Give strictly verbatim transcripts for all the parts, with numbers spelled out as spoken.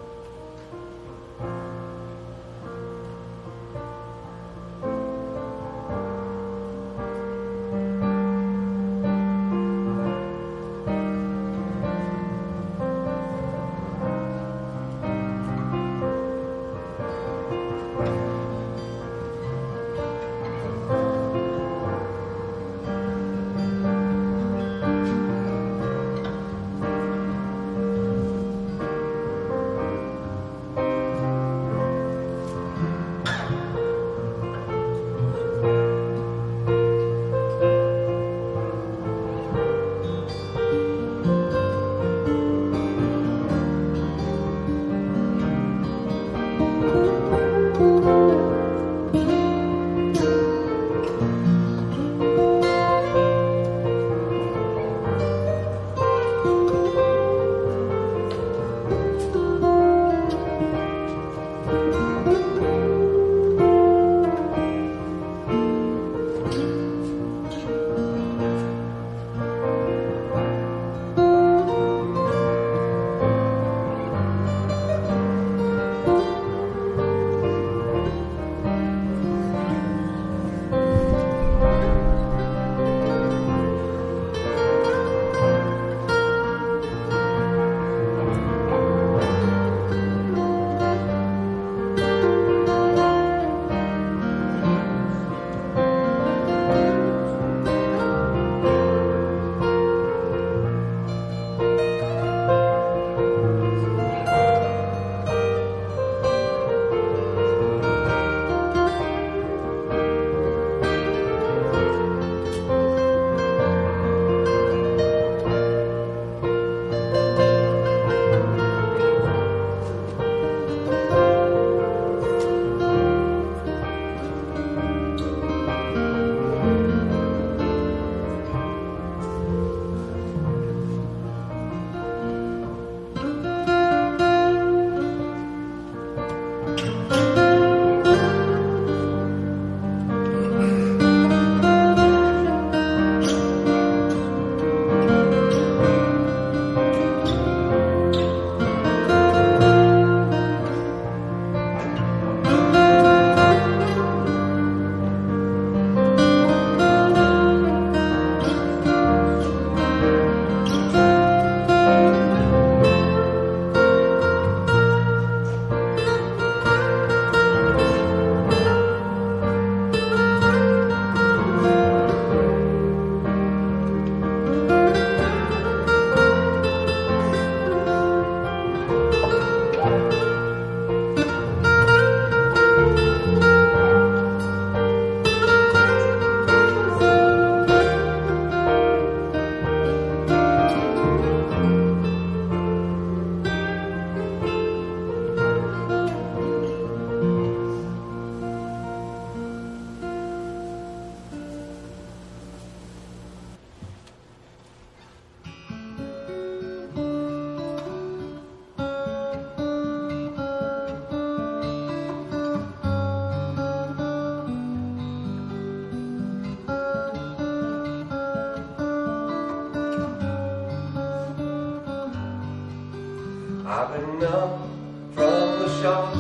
I've been numb from the shock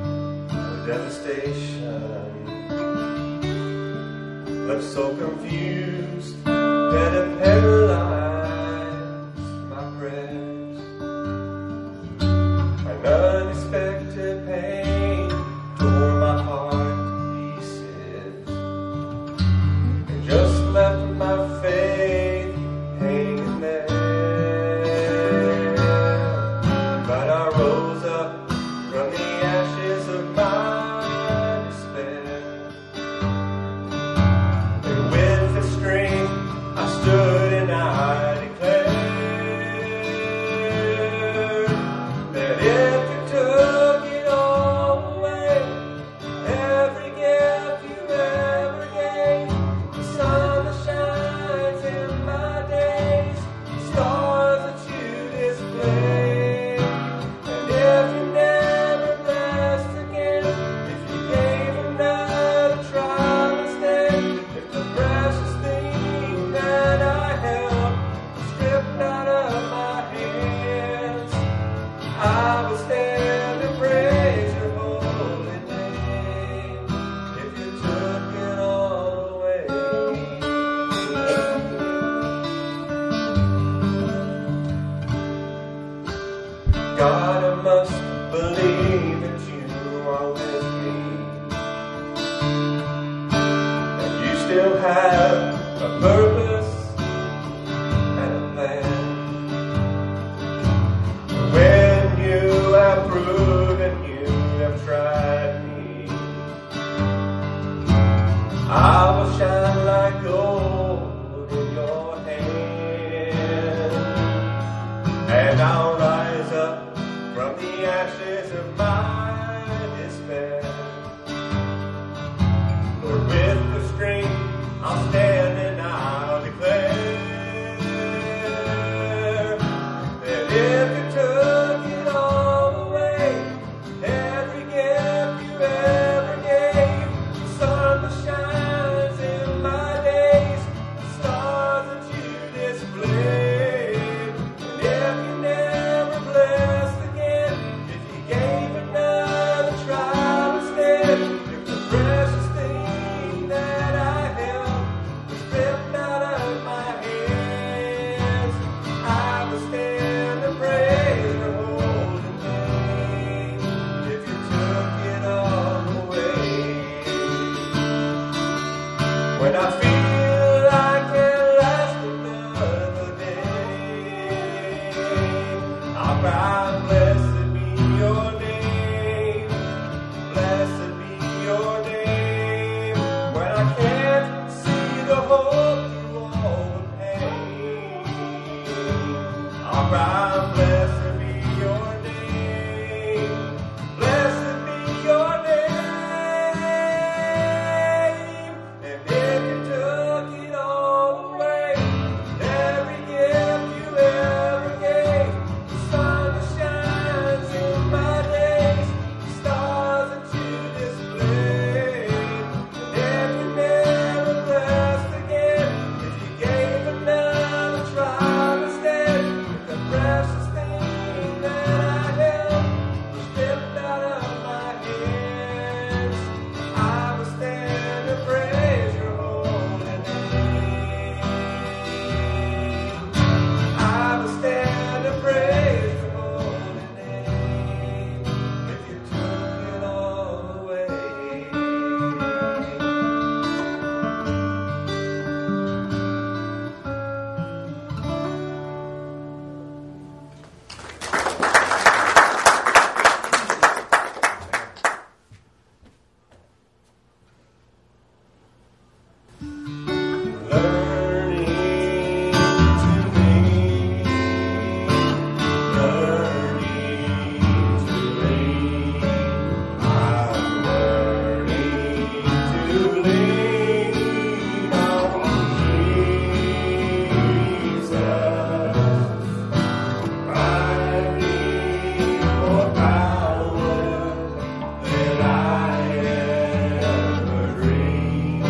of devastation, left so confused that it paralyzed my prayers. An unexpected pain tore my heart to pieces and just left my faith hanging there. But I rose up from the ashes of my despair, and with the strength I stood and I declared that if it took God, I must believe that you are with me, and you still have a purpose and a plan. When you have proven you have tried me, I will shine like gold in your hand, and I'll rise up from the ashes of my despair. Lord, with the strength I'll stand and I'll declare that if you took it all away, every gift you ever gave, the sun that shines in my days, the stars that you displayed, and if you never blessed again, if you gave another trial instead, if the precious thing that I held was ripped out of my hands, I will stand and praise your holy name. If you took it all away, when I feel I can't last another day, I'll cry, blessed be your name, blessed be your name. When I can't see the hope through all the pain, I'll cry, blessed be your name, blessed be your name. And if you took it all away, every gift you ever gave, the sun that shines in my days, the stars that you displayed, and if you never blessed again, if you gave another trial instead, if the precious thing that I held was ripped out of my hands, I will stand and praise your holy name. I will stand and praise your holy name. If you took it all away. Learning to lean, learning to lean. I'm learning to lean on Jesus. Finding more power than I ever dreamed.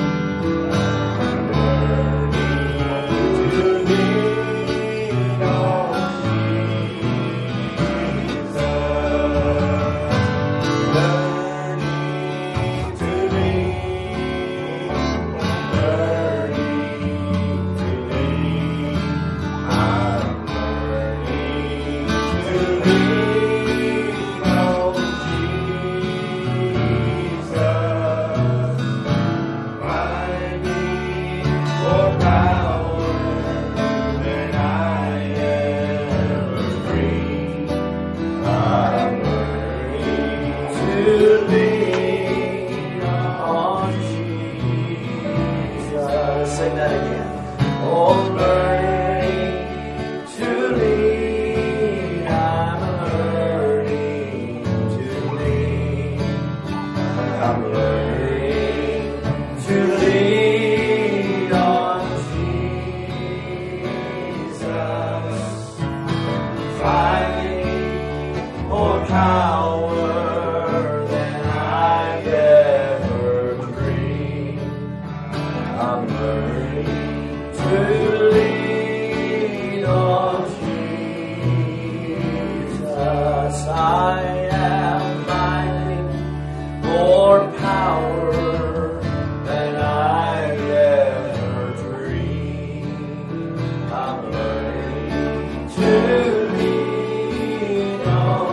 Sing that again. Oh, learning to lean, I'm learning to lean. I'm learning to lean on Jesus. Finding more power than I've ever dreamed. I'm learning to lean on Jesus. I am finding more power than I've ever dreamed. I'm learning to lean on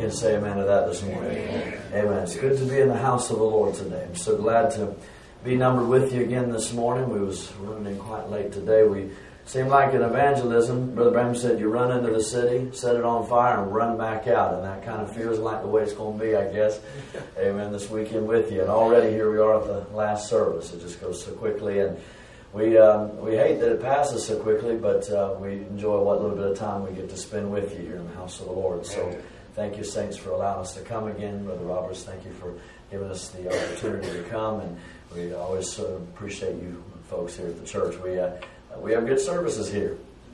can say amen to that this morning. Amen. Amen. It's good to be in the house of the Lord today. I'm so glad to be numbered with you again this morning. We was running in quite late today. We seemed like in evangelism, Brother Branham said, you run into the city, set it on fire, and run back out. And that kind of feels like the way it's going to be, I guess. Amen. This weekend with you. And already here we are at the last service. It just goes so quickly. And we um, we hate that it passes so quickly, but uh, we enjoy what little bit of time we get to spend with you here in the house of the Lord. So thank you, saints, for allowing us to come again. Brother Roberts, thank you for giving us the opportunity to come. And we always uh, appreciate you folks here at the church. We uh, we have good services here.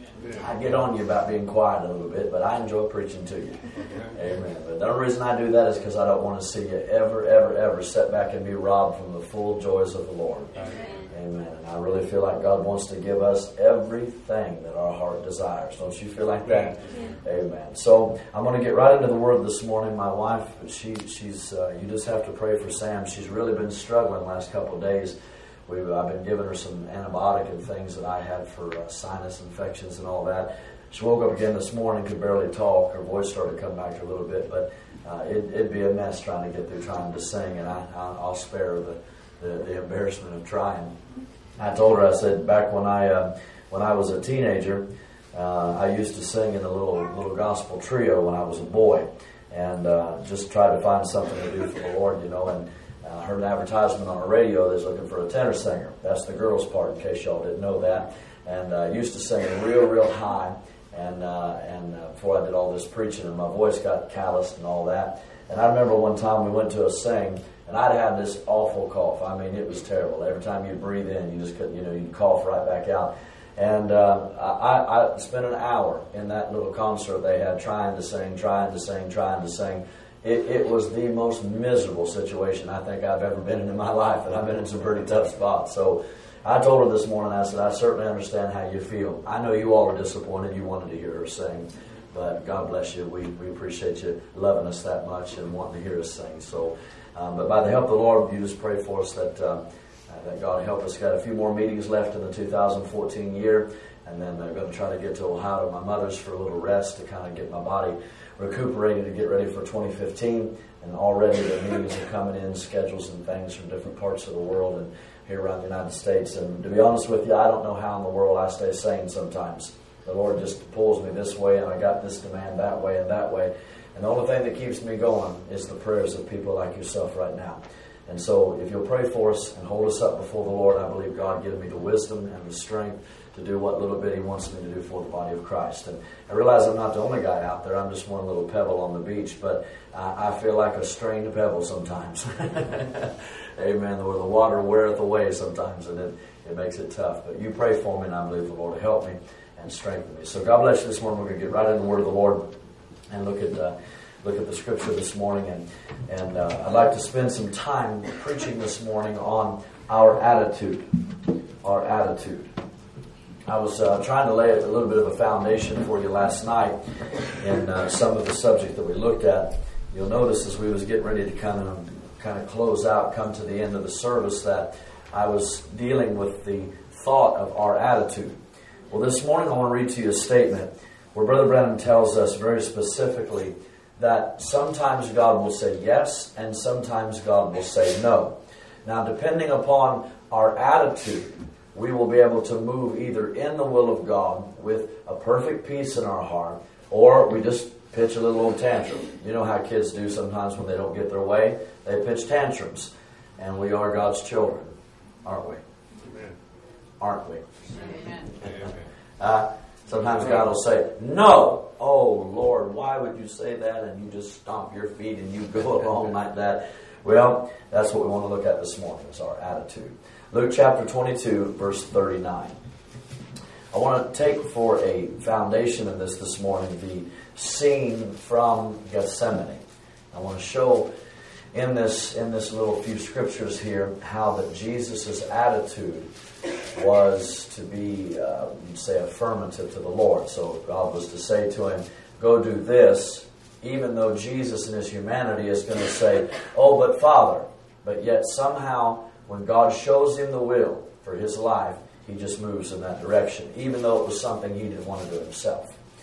I get on you about being quiet a little bit, but I enjoy preaching to you. Amen. But the only reason I do that is because I don't want to see you ever, ever, ever sit back and be robbed from the full joys of the Lord. Amen. Amen. And I really feel like God wants to give us everything that our heart desires. Don't you feel like that? Yeah. Amen. So I'm going to get right into the Word this morning. My wife, she, she's. Uh, you just have to pray for Sam. She's really been struggling the last couple of days. We've, I've been giving her some antibiotic and things that I had for uh, sinus infections and all that. She woke up again this morning, could barely talk. Her voice started to come back a little bit, but uh, it, it'd be a mess trying to get through trying to sing, and I, I'll spare her the, the, the embarrassment of trying. I told her, I said, back when I uh, when I was a teenager, uh, I used to sing in a little little gospel trio when I was a boy, and uh, just tried to find something to do for the Lord, you know, and I uh, heard an advertisement on the radio that's looking for a tenor singer. That's the girls' part, in case y'all didn't know that. And I uh, used to sing real, real high. And uh, and uh, before I did all this preaching, and my voice got calloused and all that. And I remember one time we went to a sing, and I'd had this awful cough. I mean, it was terrible. Every time you breathe in, you just couldn't, you know, you'd cough right back out. And uh, I, I spent an hour in that little concert they had trying to sing, trying to sing, trying to sing. It, it was the most miserable situation I think I've ever been in in my life, and I've been in some pretty tough spots. So I told her this morning, I said, I certainly understand how you feel. I know you all are disappointed. You wanted to hear her sing, but God bless you. We, we appreciate you loving us that much and wanting to hear us sing. So, um, but by the help of the Lord, you just pray for us that, um, uh, that God help us. Got a few more meetings left in the two thousand fourteen year, and then I'm going to try to get to Ohio to my mother's for a little rest to kind of get my body recuperating to get ready for twenty fifteen, and already the meetings are coming in, schedules and things from different parts of the world and here around the United States. And to be honest with you, I don't know how in the world I stay sane sometimes. The Lord just pulls me this way, and I got this demand that way and that way. And the only thing that keeps me going is the prayers of people like yourself right now. And so if you'll pray for us and hold us up before the Lord, I believe God give me the wisdom and the strength to do what little bit He wants me to do for the body of Christ. And I realize I'm not the only guy out there. I'm just one little pebble on the beach, but I, I feel like a strained pebble sometimes. Amen. Where the water weareth away sometimes, and it, it makes it tough. But you pray for me, and I believe the Lord will help me and strengthen me. So God bless you this morning. We're going to get right into the Word of the Lord and look at uh, look at the Scripture this morning. And, and uh, I'd like to spend some time preaching this morning on our attitude. Our attitude. I was uh, trying to lay a little bit of a foundation for you last night in uh, some of the subject that we looked at. You'll notice as we was getting ready to kind of kind of close out, come to the end of the service, that I was dealing with the thought of our attitude. Well, this morning I want to read to you a statement where Brother Branham tells us very specifically that sometimes God will say yes and sometimes God will say no. Now, depending upon our attitude, we will be able to move either in the will of God with a perfect peace in our heart, or we just pitch a little old tantrum. You know how kids do sometimes when they don't get their way? They pitch tantrums. And we are God's children, aren't we? Amen. Aren't we? Amen. uh, sometimes God will say, no! Oh, Lord, why would you say that? And you just stomp your feet and you go along like that. Well, that's what we want to look at this morning, is our attitude. Luke chapter twenty-two, verse thirty-nine. I want to take for a foundation of this this morning the scene from Gethsemane. I want to show in this in this little few scriptures here how that Jesus' attitude was to be, uh, say, affirmative to the Lord. So God was to say to him, go do this, even though Jesus in his humanity is going to say, oh, but Father. But yet somehow when God shows him the will for his life, he just moves in that direction, even though it was something he didn't want to do himself.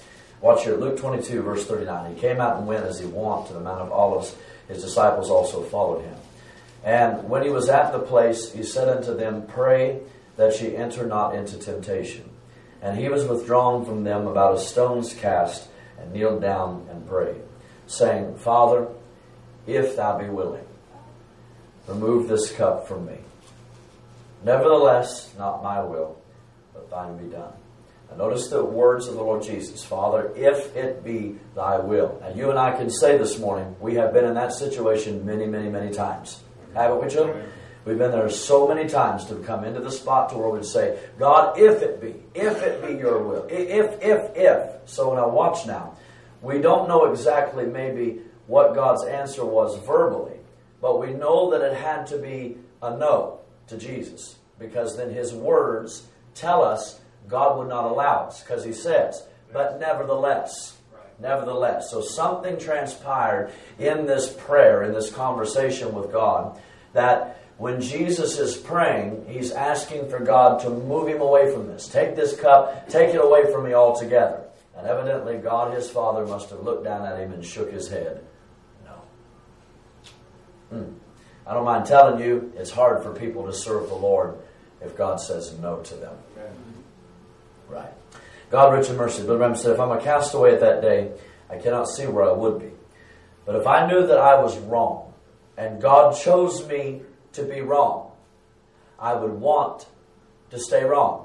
Watch here, Luke twenty-two, verse thirty-nine. He came out and went as he wont to the Mount of Olives. His disciples also followed him. And when he was at the place, he said unto them, Pray that ye enter not into temptation. And he was withdrawn from them about a stone's cast, and kneeled down and prayed, saying, Father, if thou be willing, remove this cup from me. Nevertheless, not my will, but thine be done. Now notice the words of the Lord Jesus. Father, if it be thy will. Now you and I can say this morning, we have been in that situation many, many, many times. Haven't we, children? We've been there so many times to come into the spot to where we'd say, God, if it be, if it be your will, if, if, if. So now watch now. We don't know exactly maybe what God's answer was verbally, but we know that it had to be a no to Jesus, because then his words tell us God would not allow us, because he says, but nevertheless, nevertheless. So something transpired in this prayer, in this conversation with God, that when Jesus is praying, he's asking for God to move him away from this. Take this cup, take it away from me altogether. And evidently God, his Father, must have looked down at him and shook his head. No. Hmm. I don't mind telling you, it's hard for people to serve the Lord if God says no to them. Right. God, rich in mercy. Brother Branham said, if I'm a castaway at that day, I cannot see where I would be. But if I knew that I was wrong, and God chose me to be wrong, I would want to stay wrong.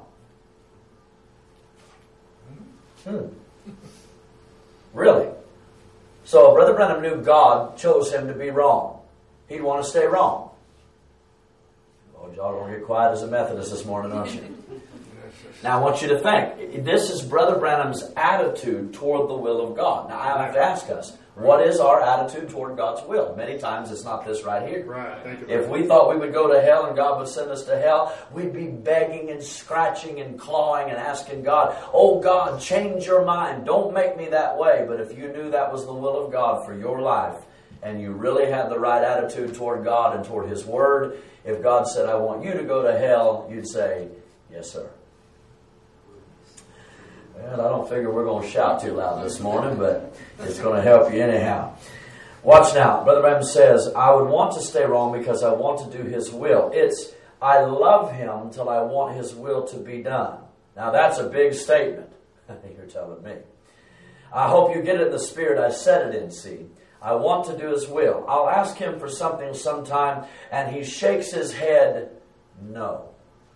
Hmm. Really? So Brother Branham knew God chose him to be wrong. He'd want to stay wrong. Oh, y'all don't get quiet as a Methodist this morning, aren't you? Now I want you to think, this is Brother Branham's attitude toward the will of God. Now I have to ask us, what is our attitude toward God's will? Many times it's not this right here. Right. Thank you. If we thought we would go to hell and God would send us to hell, we'd be begging and scratching and clawing and asking God, oh God, change your mind. Don't make me that way. But if you knew that was the will of God for your life, and you really had the right attitude toward God and toward his word, if God said, I want you to go to hell, you'd say, yes, sir. Well, I don't figure we're going to shout too loud this morning, but it's going to help you anyhow. Watch now. Brother Branham says, I would want to stay wrong because I want to do his will. It's, I love him till I want his will to be done. Now that's a big statement. You're telling me. I hope you get it in the spirit I said it in, see. I want to do his will. I'll ask him for something sometime, and he shakes his head, no.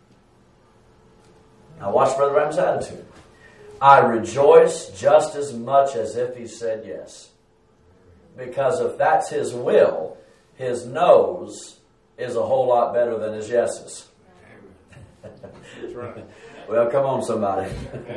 Now watch Brother Branham's attitude. I rejoice just as much as if he said yes. Because if that's his will, his no's is a whole lot better than his yeses. That's right. Well, come on, somebody.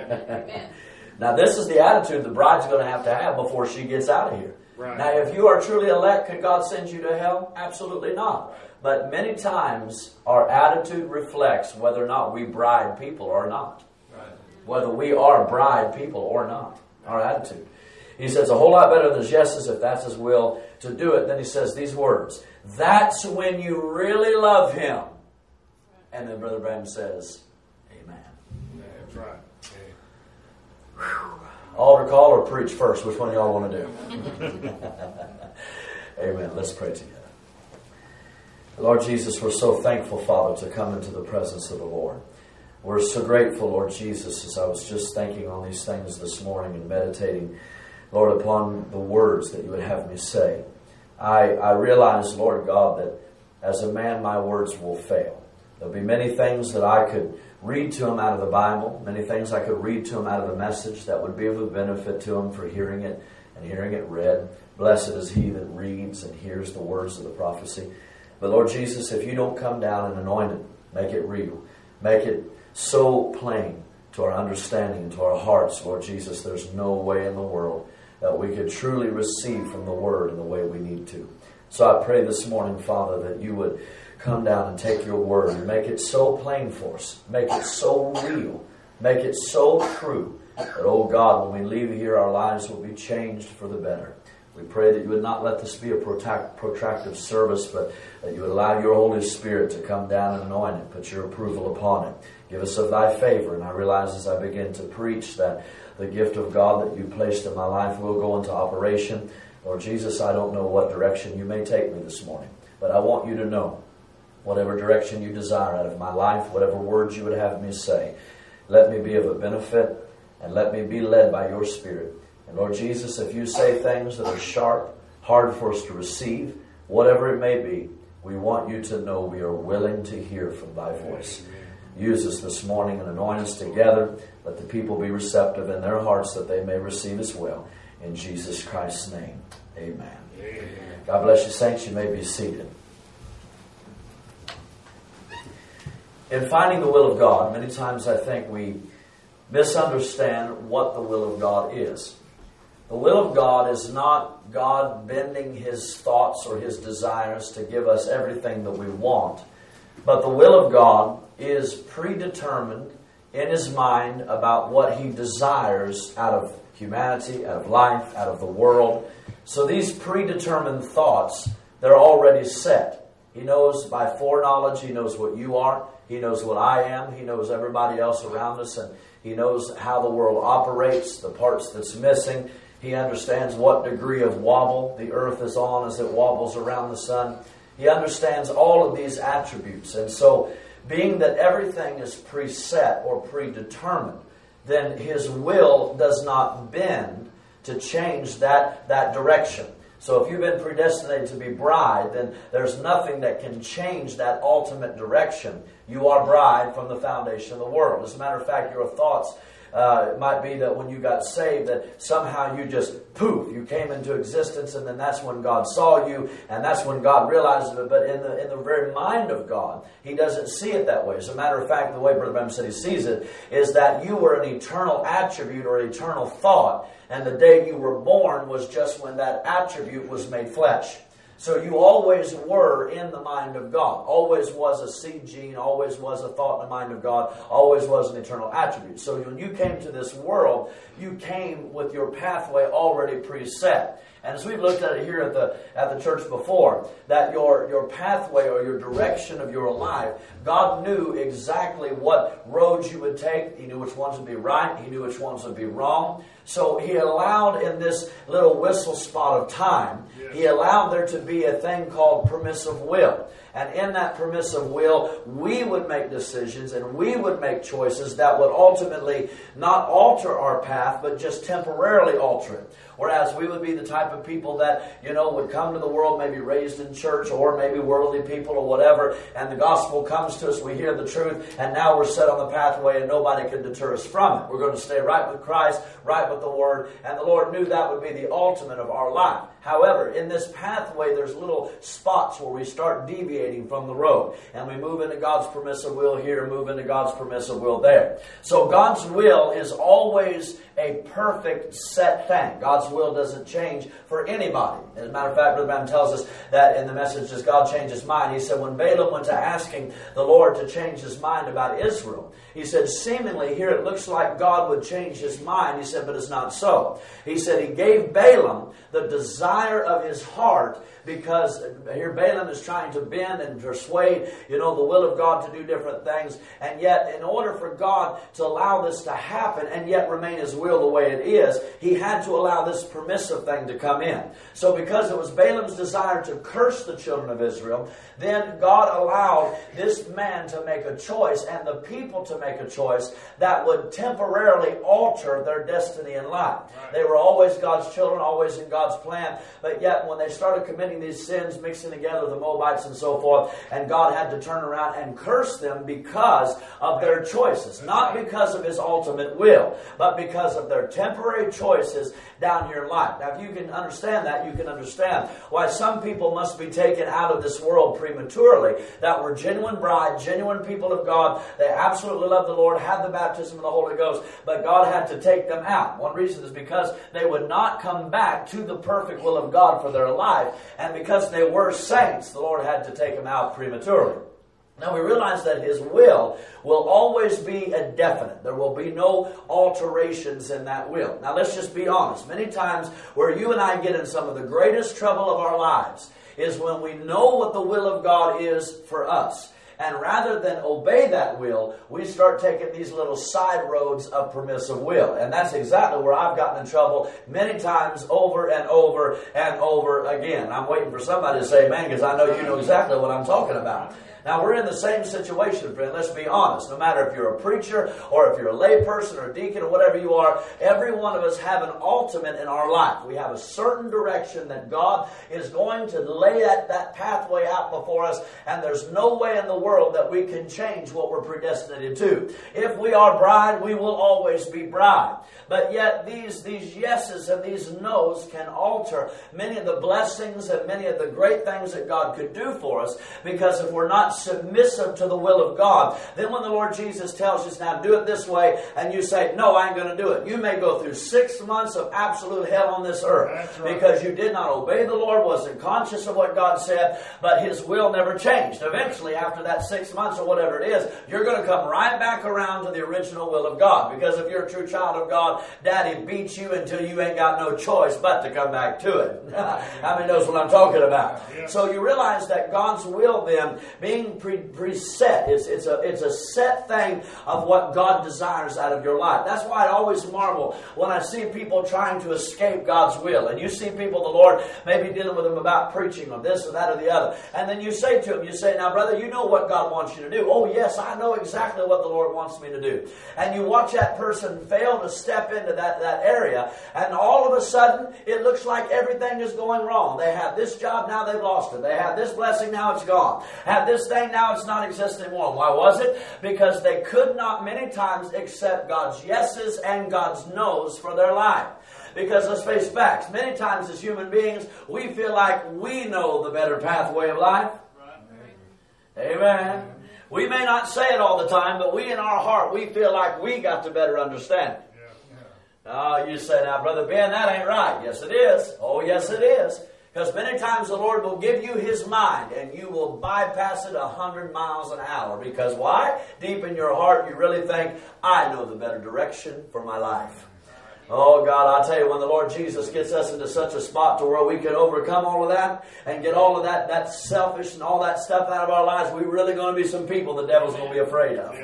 Now, this is the attitude the bride's going to have to have before she gets out of here. Right. Now, if you are truly elect, could God send you to hell? Absolutely not. But many times, our attitude reflects whether or not we bride people or not. Whether we are bride people or not. Our attitude. He says a whole lot better than his yeses if that's his will to do it. Then he says these words. That's when you really love him. And then Brother Branham says, amen. That's right. Whew. Altar call or preach first? Which one y'all want to do? Amen. Let's pray together. Lord Jesus, we're so thankful, Father, to come into the presence of the Lord. We're so grateful, Lord Jesus, as I was just thinking on these things this morning and meditating, Lord, upon the words that you would have me say. I, I realize, Lord God, that as a man, my words will fail. There'll be many things that I could read to him out of the Bible, many things I could read to him out of the message that would be of a benefit to him for hearing it and hearing it read. Blessed is he that reads and hears the words of the prophecy. But Lord Jesus, if you don't come down and anoint it, make it real, make it so plain to our understanding and to our hearts, Lord Jesus, there's no way in the world that we could truly receive from the Word in the way we need to. So I pray this morning, Father, that you would come down and take your Word and make it so plain for us, make it so real, make it so true, that, oh God, when we leave here, our lives will be changed for the better. We pray that you would not let this be a protract, protractive service, but that you would allow your Holy Spirit to come down and anoint it, put your approval upon it. Give us of thy favor. And I realize as I begin to preach that the gift of God that you placed in my life will go into operation. Lord Jesus, I don't know what direction you may take me this morning, but I want you to know whatever direction you desire out of my life, whatever words you would have me say, let me be of a benefit and let me be led by your Spirit. And Lord Jesus, if you say things that are sharp, hard for us to receive, whatever it may be, we want you to know we are willing to hear from thy voice. Use us this morning and anoint us together. Let the people be receptive in their hearts that they may receive as well. In Jesus Christ's name, amen. Amen. God bless you, saints. You may be seated. In finding the will of God, many times I think we misunderstand what the will of God is. The will of God is not God bending His thoughts or His desires to give us everything that we want. But the will of God is predetermined in His mind about what He desires out of humanity, out of life, out of the world. So these predetermined thoughts, they're already set. He knows by foreknowledge, He knows what you are. He knows what I am. He knows everybody else around us. And He knows how the world operates, the parts that's missing. He understands what degree of wobble the earth is on as it wobbles around the sun. He understands all of these attributes. And so, being that everything is preset or predetermined, then His will does not bend to change that, that direction. So if you've been predestinated to be bride, then there's nothing that can change that ultimate direction. You are bride from the foundation of the world. As a matter of fact, your thoughts Uh, it might be that when you got saved that somehow you just, poof, you came into existence, and then that's when God saw you, and that's when God realized it. But in the in the very mind of God, He doesn't see it that way. As a matter of fact, the way Brother Branham said He sees it is that you were an eternal attribute or eternal thought, and the day you were born was just when that attribute was made flesh. So you always were in the mind of God. Always was a seed gene, always was a thought in the mind of God, always was an eternal attribute. So when you came to this world, you came with your pathway already preset. And as we've looked at it here at the at the church before, that your, your pathway or your direction of your life, God knew exactly what roads you would take. He knew which ones would be right. He knew which ones would be wrong. So He allowed in this little whistle spot of time, He allowed there to be a thing called permissive will. And in that permissive will, we would make decisions and we would make choices that would ultimately not alter our path, but just temporarily alter it. Whereas we would be the type of people that, you know, would come to the world, maybe raised in church or maybe worldly people or whatever, and the gospel comes to us, we hear the truth, and now we're set on the pathway and nobody can deter us from it. We're going to stay right with Christ, right with the Word, and the Lord knew that would be the ultimate of our life. However, in this pathway, there's little spots where we start deviating from the road. And we move into God's permissive will here, move into God's permissive will there. So God's will is always a perfect set thing. God's will doesn't change for anybody. As a matter of fact, Brother Branham tells us that in the message, Does God Change His Mind? He said when Balaam went to asking the Lord to change His mind about Israel, he said, seemingly here it looks like God would change His mind. He said, but it's not so. He said He gave Balaam the desire of his heart, because here Balaam is trying to bend and persuade, you know, the will of God to do different things. And yet, in order for God to allow this to happen and yet remain His will the way it is, He had to allow this permissive thing to come in. So because it was Balaam's desire to curse the children of Israel, then God allowed this man to make a choice and the people to make a choice that would temporarily alter their destiny in life. Right. They were always God's children, always in God's plan, but yet when they started committing these sins, mixing together with the Moabites and so forth, and God had to turn around and curse them because of their choices. Not because of His ultimate will, but because of their temporary choices down here in life. Now, if you can understand that, you can understand why some people must be taken out of this world prematurely, that were genuine bride, genuine people of God. They absolutely loved the Lord, had the baptism of the Holy Ghost, but God had to take them out. One reason is because they would not come back to the perfect will of God for their life, and because they were saints, the Lord had to take them out prematurely. Now we realize that His will will always be a definite. There will be no alterations in that will. Now let's just be honest. Many times where you and I get in some of the greatest trouble of our lives is when we know what the will of God is for us. And rather than obey that will, we start taking these little side roads of permissive will. And that's exactly where I've gotten in trouble many times over and over and over again. I'm waiting for somebody to say amen, because I know you know exactly what I'm talking about. Now, we're in the same situation, friend. Let's be honest. No matter if you're a preacher or if you're a lay person or a deacon or whatever you are, every one of us have an ultimate in our life. We have a certain direction that God is going to lay that, that pathway out before us, and there's no way in the world that we can change what we're predestinated to. If we are bride, we will always be bride. But yet these, these yeses and these no's can alter many of the blessings and many of the great things that God could do for us, because if we're not submissive to the will of God, then when the Lord Jesus tells us, now do it this way, and you say, no, I ain't going to do it, you may go through six months of absolute hell on this earth. That's right. Because you did not obey the Lord, wasn't conscious of what God said, but His will never changed. Eventually, after that six months or whatever it is, you're going to come right back around to the original will of God. Because if you're a true child of God, Daddy beats you until you ain't got no choice but to come back to it. How many knows what I'm talking about? Yeah. So you realize that God's will then, being pre- preset, it's, it's, a, it's a set thing of what God desires out of your life. That's why I always marvel when I see people trying to escape God's will. And you see people, the Lord may be dealing with them about preaching or this or that or the other. And then you say to them, you say, now brother, you know what God wants you to do. Oh yes, I know exactly what the Lord wants me to do. And you watch that person fail to step into that, that area, and all of a sudden it looks like everything is going wrong. They have this job, now they've lost it. They have this blessing, now it's gone. Have this thing, now it's not existing anymore. Why was it? Because they could not many times accept God's yeses and God's no's for their life. Because let's face facts, many times as human beings, we feel like we know the better pathway of life. Amen. Amen. We may not say it all the time, but we in our heart, we feel like we got the better understanding. Oh, you say, now, Brother Ben, that ain't right. Yes, it is. Oh, yes, it is. Because many times the Lord will give you His mind, and you will bypass it a hundred miles an hour. Because why? Deep in your heart, you really think, I know the better direction for my life. Oh, God, I'll tell you, when the Lord Jesus gets us into such a spot to where we can overcome all of that and get all of that, that selfish and all that stuff out of our lives, we're really going to be some people the devil's going to be afraid of.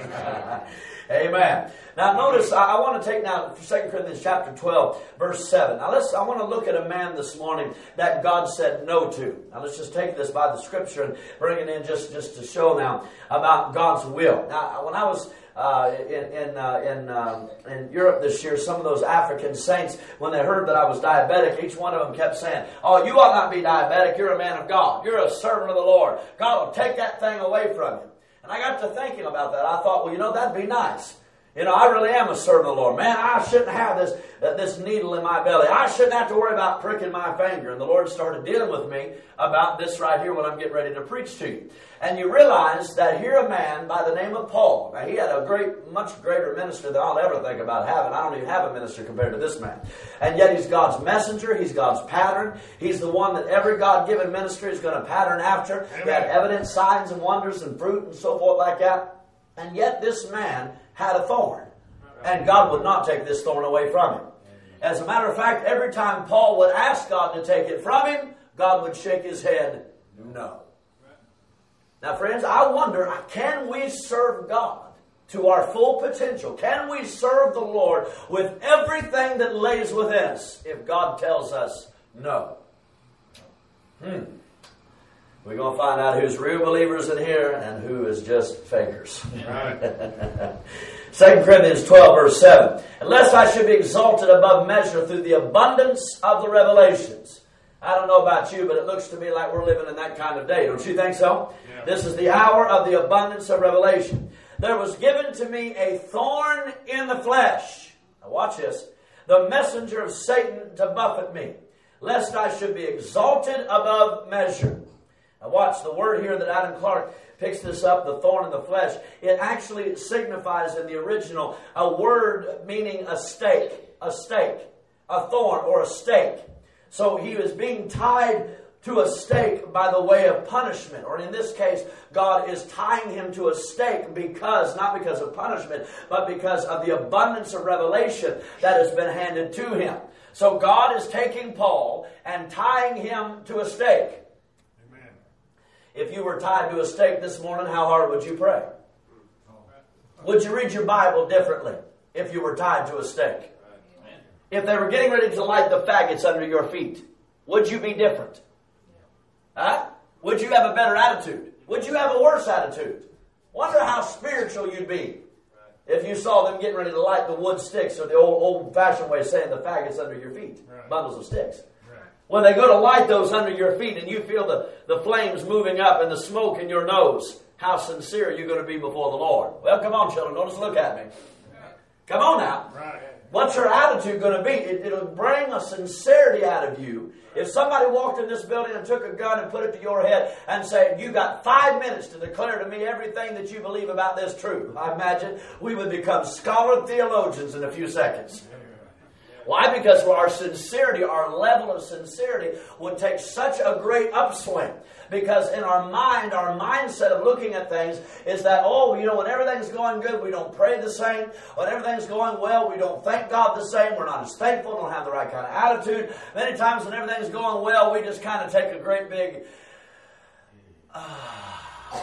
Amen. Now notice, I, I want to take now Second Corinthians chapter twelve, verse seven. Now let's, I want to look at a man this morning that God said no to. Now let's just take this by the scripture and bring it in just, just to show now about God's will. Now when I was uh, in in uh, in, uh, in Europe this year, some of those African saints, when they heard that I was diabetic, each one of them kept saying, oh, you ought not be diabetic. You're a man of God. You're a servant of the Lord. God will take that thing away from you. And I got to thinking about that. I thought, well, you know, that'd be nice. You know, I really am a servant of the Lord. Man, I shouldn't have this uh, this needle in my belly. I shouldn't have to worry about pricking my finger. And the Lord started dealing with me about this right here when I'm getting ready to preach to you. And you realize that here a man by the name of Paul. Now, he had a great, much greater minister than I'll ever think about having. I don't even have a minister compared to this man. And yet he's God's messenger. He's God's pattern. He's the one that every God-given ministry is going to pattern after. Amen. He had evidence, signs, and wonders, and fruit, and so forth like that. And yet this man had a thorn. And God would not take this thorn away from him. As a matter of fact, every time Paul would ask God to take it from him, God would shake his head, no. Now, friends, I wonder, can we serve God to our full potential? Can we serve the Lord with everything that lays within us if God tells us no? Hmm. We're going to find out who's real believers in here and who is just fakers. Right. Second Corinthians twelve, verse seven. Unless I should be exalted above measure through the abundance of the revelations. I don't know about you, but it looks to me like we're living in that kind of day. Don't you think so? Yeah. This is the hour of the abundance of revelation. There was given to me a thorn in the flesh. Now watch this. The messenger of Satan to buffet me, lest I should be exalted above measure. Now watch, the word here that Adam Clark picks this up, the thorn in the flesh. It actually signifies in the original a word meaning a stake, a stake, a thorn or a stake. So he was being tied to a stake by the way of punishment. Or in this case, God is tying him to a stake because, not because of punishment, but because of the abundance of revelation that has been handed to him. So God is taking Paul and tying him to a stake. If you were tied to a stake this morning, how hard would you pray? Would you read your Bible differently if you were tied to a stake? If they were getting ready to light the faggots under your feet, would you be different? Huh? Would you have a better attitude? Would you have a worse attitude? Wonder how spiritual you'd be if you saw them getting ready to light the wood sticks, or the old, old-fashioned way of saying the faggots under your feet, right. bundles of sticks. Right. When they go to light those under your feet and you feel the, the flames moving up and the smoke in your nose, how sincere are you going to be before the Lord? Well, come on, children. Don't just look at me. Come on now. Right. What's your attitude going to be? It, it'll bring a sincerity out of you. If somebody walked in this building and took a gun and put it to your head and said, you got five minutes to declare to me everything that you believe about this truth, I imagine we would become scholar theologians in a few seconds. Why? Because our sincerity, our level of sincerity would take such a great upswing. Because in our mind, our mindset of looking at things is that, oh, you know, when everything's going good, we don't pray the same. When everything's going well, we don't thank God the same. We're not as thankful, don't have the right kind of attitude. Many times when everything's going well, we just kind of take a great big... Uh,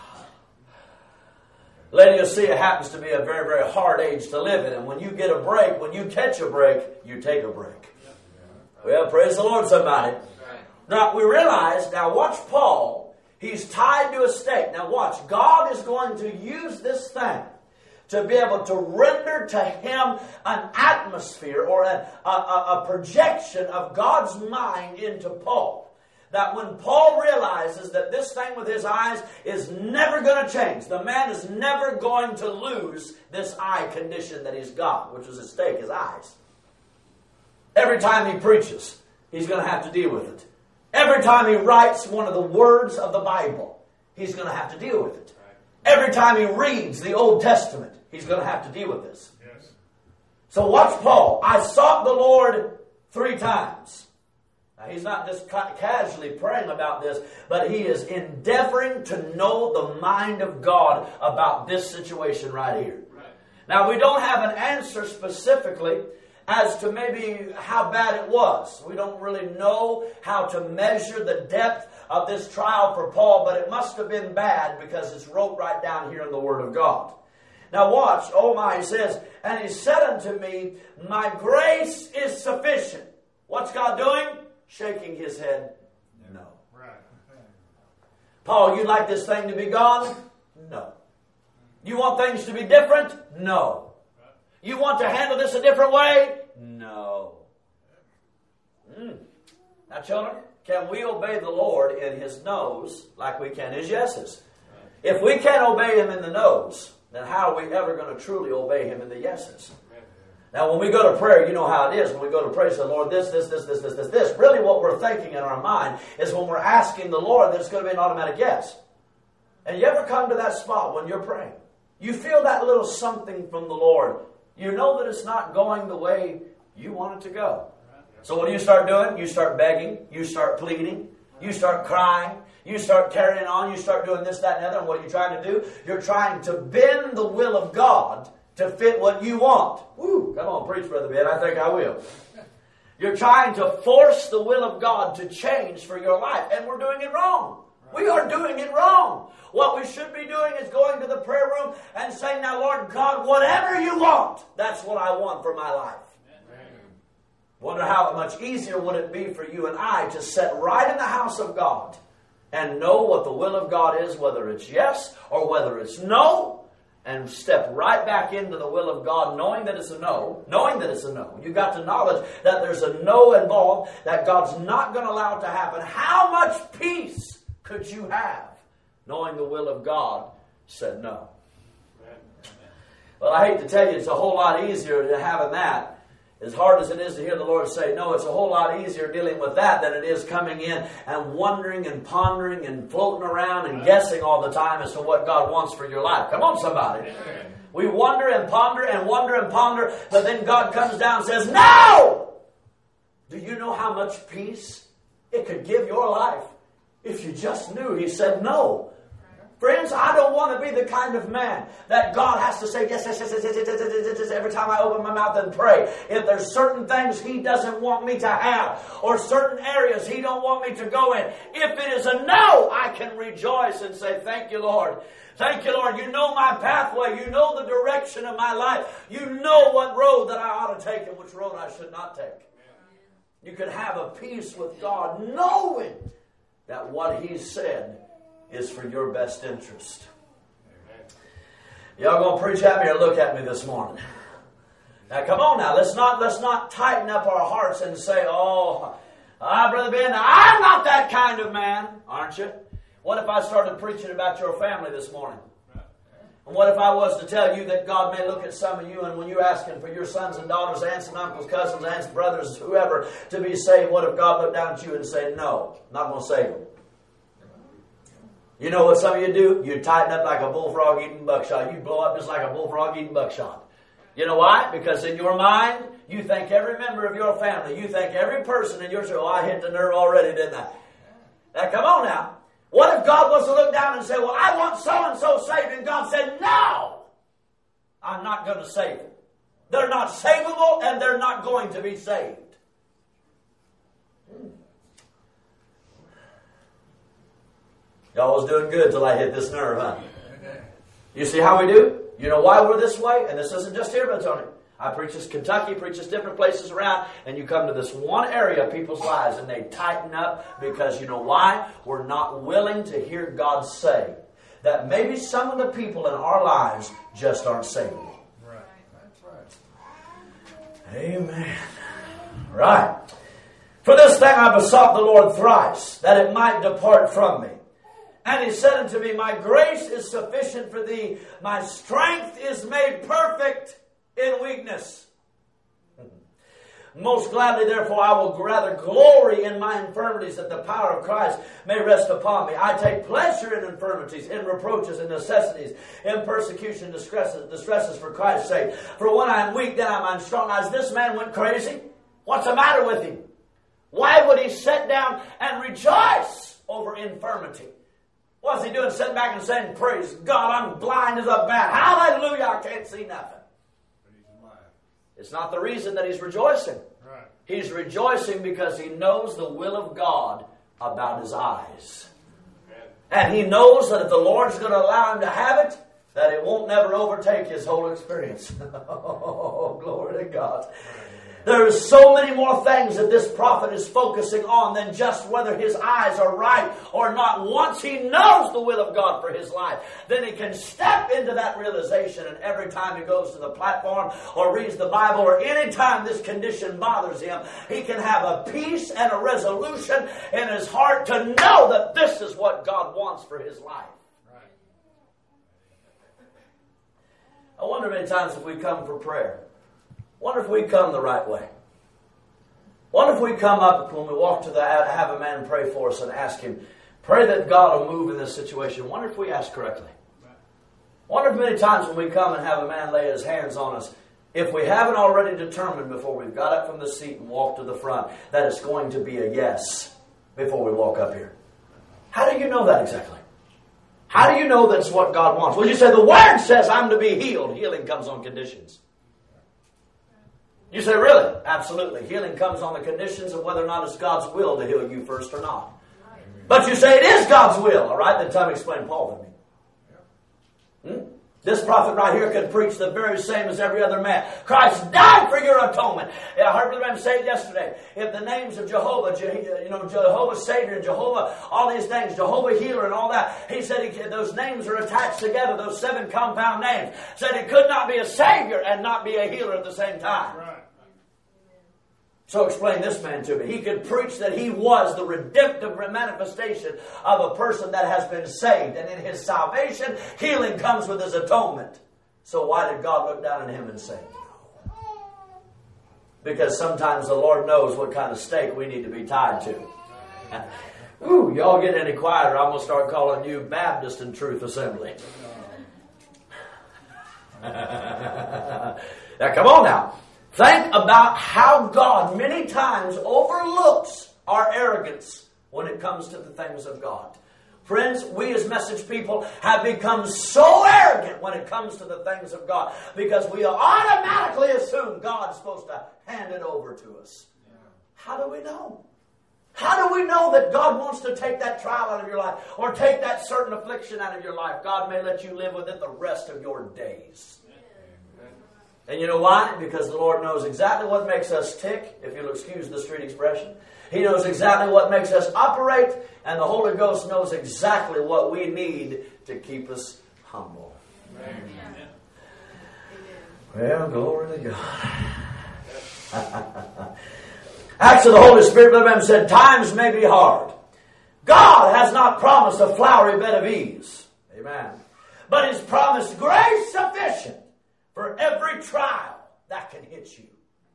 Laodicea happens to be a very, very hard age to live in. And when you get a break, when you catch a break, you take a break. Well, praise the Lord, somebody. Now, we realize, now watch Paul. He's tied to a stake. Now watch, God is going to use this thing to be able to render to him an atmosphere or a, a, a projection of God's mind into Paul. That when Paul realizes that this thing with his eyes is never going to change, the man is never going to lose this eye condition that he's got, which is at stake, his eyes. Every time he preaches, he's going to have to deal with it. Every time he writes one of the words of the Bible, he's going to have to deal with it. Every time he reads the Old Testament, he's going to have to deal with this. Yes. So watch Paul. I sought the Lord three times. Now, he's not just ca- casually praying about this, but he is endeavoring to know the mind of God about this situation right here. Right. Now, we don't have an answer specifically as to maybe how bad it was. We don't really know how to measure the depth of this trial for Paul, but it must have been bad because it's wrote right down here in the Word of God. Now watch, oh my, he says, and he said unto me, my grace is sufficient. What's God doing? Shaking his head, no. Right. Paul, you'd like this thing to be gone? No. You want things to be different? No. You want to handle this a different way? No. Mm. Now, children, can we obey the Lord in his no's like we can his yeses? If we can't obey him in the no's, then how are we ever going to truly obey him in the yeses? Now, when we go to prayer, you know how it is. When we go to pray, say, Lord, this, this, this, this, this, this, this. Really what we're thinking in our mind is when we're asking the Lord, that it's going to be an automatic yes. And you ever come to that spot when you're praying? You feel that little something from the Lord. You know that it's not going the way you want it to go. So what do you start doing? You start begging. You start pleading. You start crying. You start carrying on. You start doing this, that, and the other. And what are you trying to do? You're trying to bend the will of God to fit what you want. Woo! Come on, preach, Brother Ben. I think I will. You're trying to force the will of God to change for your life. And we're doing it wrong. We are doing it wrong. What we should be doing is going to the prayer room and saying, now, Lord God, whatever you want, that's what I want for my life. Amen. Wonder how much easier would it be for you and I to sit right in the house of God and know what the will of God is, whether it's yes or whether it's no, and step right back into the will of God knowing that it's a no, knowing that it's a no. You've got to acknowledge that there's a no involved, that God's not going to allow it to happen. How much peace could you have knowing the will of God said no? Well, I hate to tell you, it's a whole lot easier to having that. As hard as it is to hear the Lord say no, it's a whole lot easier dealing with that than it is coming in and wondering and pondering and floating around and guessing all the time as to what God wants for your life. Come on, somebody. We wonder and ponder and wonder and ponder, but then God comes down and says, no! Do you know how much peace it could give your life if you just knew He said no? Friends, I don't want to be the kind of man that God has to say, yes, yes, yes, yes, yes, yes, yes, yes, yes, every time I open my mouth and pray. If there's certain things He doesn't want me to have, or certain areas He don't want me to go in, if it is a no, I can rejoice and say, thank you, Lord. Thank you, Lord. You know my pathway. You know the direction of my life. You know what road that I ought to take and which road I should not take. You can have a peace with God knowing that what He said is for your best interest. Amen. Y'all gonna preach at me or look at me this morning? Now come on now, let's not let's not tighten up our hearts and say, oh, ah, Brother Ben, I'm not that kind of man, aren't you? What if I started preaching about your family this morning? And what if I was to tell you that God may look at some of you, and when you're asking for your sons and daughters, aunts and uncles, cousins, aunts, brothers, whoever, to be saved, what if God looked down at you and said, no, not going to save them? You know what some of you do? You tighten up like a bullfrog eating buckshot. You blow up just like a bullfrog eating buckshot. You know why? Because in your mind, you think every member of your family, you think every person in your church, oh, I hit the nerve already, didn't I? Now, come on now. What if God was to look down and say, well, I want so-and-so saved, and God said, no, I'm not going to save them. They're not savable, and they're not going to be saved. Hmm. Y'all was doing good till I hit this nerve, huh? You see how we do? You know why we're this way? And this isn't just here, but Tony. I preach this Kentucky, preach this different places around, and you come to this one area of people's lives, and they tighten up because you know why? We're not willing to hear God say that maybe some of the people in our lives just aren't savable. Right. That's right. Amen. Right. For this thing I besought the Lord thrice, that it might depart from me. And He said unto me, my grace is sufficient for thee. My strength is made perfect in weakness. Most gladly, therefore, I will rather glory in my infirmities, that the power of Christ may rest upon me. I take pleasure in infirmities, in reproaches, in necessities, in persecution, distresses, distresses for Christ's sake. For when I am weak, then I am strong. As this man went crazy, what's the matter with him? Why would he sit down and rejoice over infirmity? What's he doing? Sitting back and saying, praise God, I'm blind as a bat. Hallelujah, I can't see nothing. It's not the reason that he's rejoicing. Right. He's rejoicing because he knows the will of God about his eyes. Amen. And he knows that if the Lord's going to allow him to have it, that it won't never overtake his whole experience. Oh, glory to God. There are so many more things that this prophet is focusing on than just whether his eyes are right or not. Once he knows the will of God for his life, then he can step into that realization, and every time he goes to the platform or reads the Bible or any time this condition bothers him, he can have a peace and a resolution in his heart to know that this is what God wants for his life. Right. I wonder many times if we come for prayer. Wonder if we come the right way. Wonder if we come up when we walk to the have a man pray for us and ask him, pray that God will move in this situation. Wonder if we ask correctly. Wonder if many times when we come and have a man lay his hands on us, if we haven't already determined before we've got up from the seat and walked to the front that it's going to be a yes before we walk up here. How do you know that exactly? How do you know that's what God wants? Well, you say the Word says I'm to be healed. Healing comes on conditions. You say, really? Absolutely. Healing comes on the conditions of whether or not it's God's will to heal you first or not. Amen. But you say it is God's will. All right, then time explain Paul to me. Hmm? This prophet right here could preach the very same as every other man. Christ died for your atonement. I heard Brother Ram say it yesterday. If the names of Jehovah, you know, Jehovah Savior and Jehovah, all these things, Jehovah Healer and all that, he said he, those names are attached together, those seven compound names. Said it could not be a Savior and not be a healer at the same time. Right. So explain this man to me. He could preach that he was the redemptive manifestation of a person that has been saved. And in his salvation, healing comes with his atonement. So why did God look down on him and say, no? Because sometimes the Lord knows what kind of stake we need to be tied to. Ooh, y'all get any quieter, I'm going to start calling you Baptist and Truth Assembly. Now, come on now. Think about how God many times overlooks our arrogance when it comes to the things of God. Friends, we as message people have become so arrogant when it comes to the things of God because we automatically assume God's supposed to hand it over to us. How do we know? How do we know that God wants to take that trial out of your life or take that certain affliction out of your life? God may let you live with it the rest of your days. And you know why? Because the Lord knows exactly what makes us tick, if you'll excuse the street expression. He knows exactly what makes us operate, and the Holy Ghost knows exactly what we need to keep us humble. Amen. Well, glory to God. Acts of the Holy Spirit, Brother Branham said, times may be hard. God has not promised a flowery bed of ease. Amen. But He's promised grace sufficient for every trial that can hit you.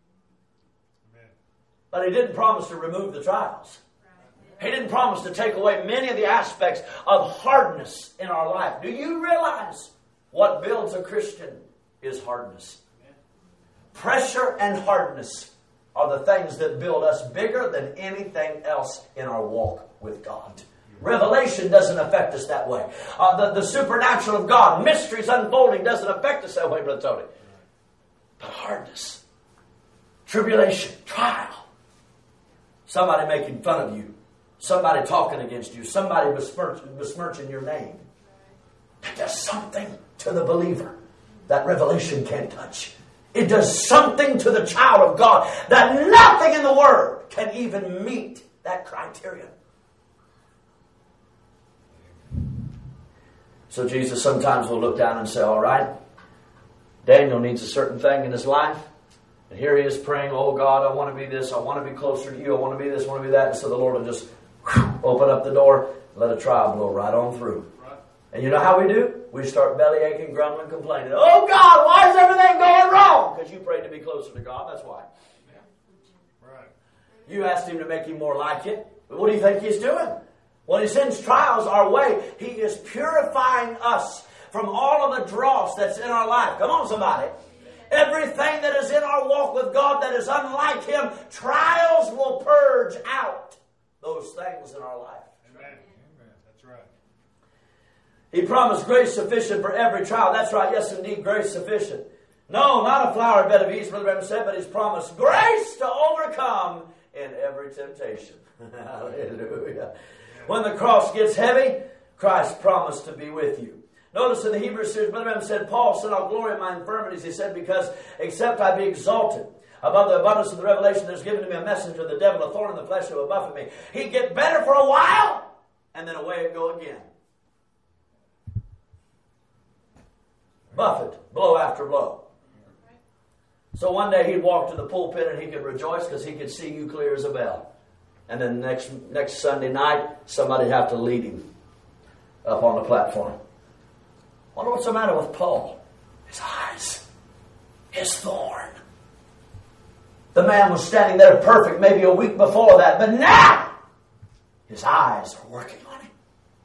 But He didn't promise to remove the trials. He didn't promise to take away many of the aspects of hardness in our life. Do you realize what builds a Christian is hardness? Pressure and hardness are the things that build us bigger than anything else in our walk with God. Revelation doesn't affect us that way. Uh, the, the supernatural of God, mysteries unfolding, doesn't affect us that way, Brother Tony. But hardness, tribulation, trial, somebody making fun of you, somebody talking against you, somebody besmirch, besmirching your name. It does something to the believer that revelation can't touch. It does something to the child of God that nothing in the Word can even meet that criteria. So Jesus sometimes will look down and say, all right, Daniel needs a certain thing in his life. And here he is praying, oh God, I want to be this, I want to be closer to you, I want to be this, I want to be that. And so the Lord will just whew, open up the door, let a trial blow right on through. Right. And you know how we do? We start belly aching, grumbling, complaining. Oh God, why is everything going wrong? Because you prayed to be closer to God, that's why. Yeah. Right. You asked Him to make you more like it. But what do you think He's doing? When He sends trials our way, He is purifying us from all of the dross that's in our life. Come on, somebody. Everything that is in our walk with God that is unlike Him, trials will purge out those things in our life. Amen. That's right. He promised grace sufficient for every trial. That's right. Yes, indeed, grace sufficient. No, not a flowery bed of ease, Brother Branham said, but He's promised grace to overcome in every temptation. Hallelujah. When the cross gets heavy, Christ promised to be with you. Notice in the Hebrew series, Brother Branham said, Paul said, I'll glory in my infirmities. He said, because except I be exalted above the abundance of the revelation, there's given to me a messenger of the devil, a thorn in the flesh who will buffet me. He'd get better for a while, and then away it go again. Buffet, blow after blow. So one day he'd walk to the pulpit and he could rejoice because he could see you clear as a bell. And then next next Sunday night, somebody'd have to lead him up on the platform. I wonder what's the matter with Paul. His eyes. His thorn. The man was standing there perfect maybe a week before that, but now his eyes are working on him.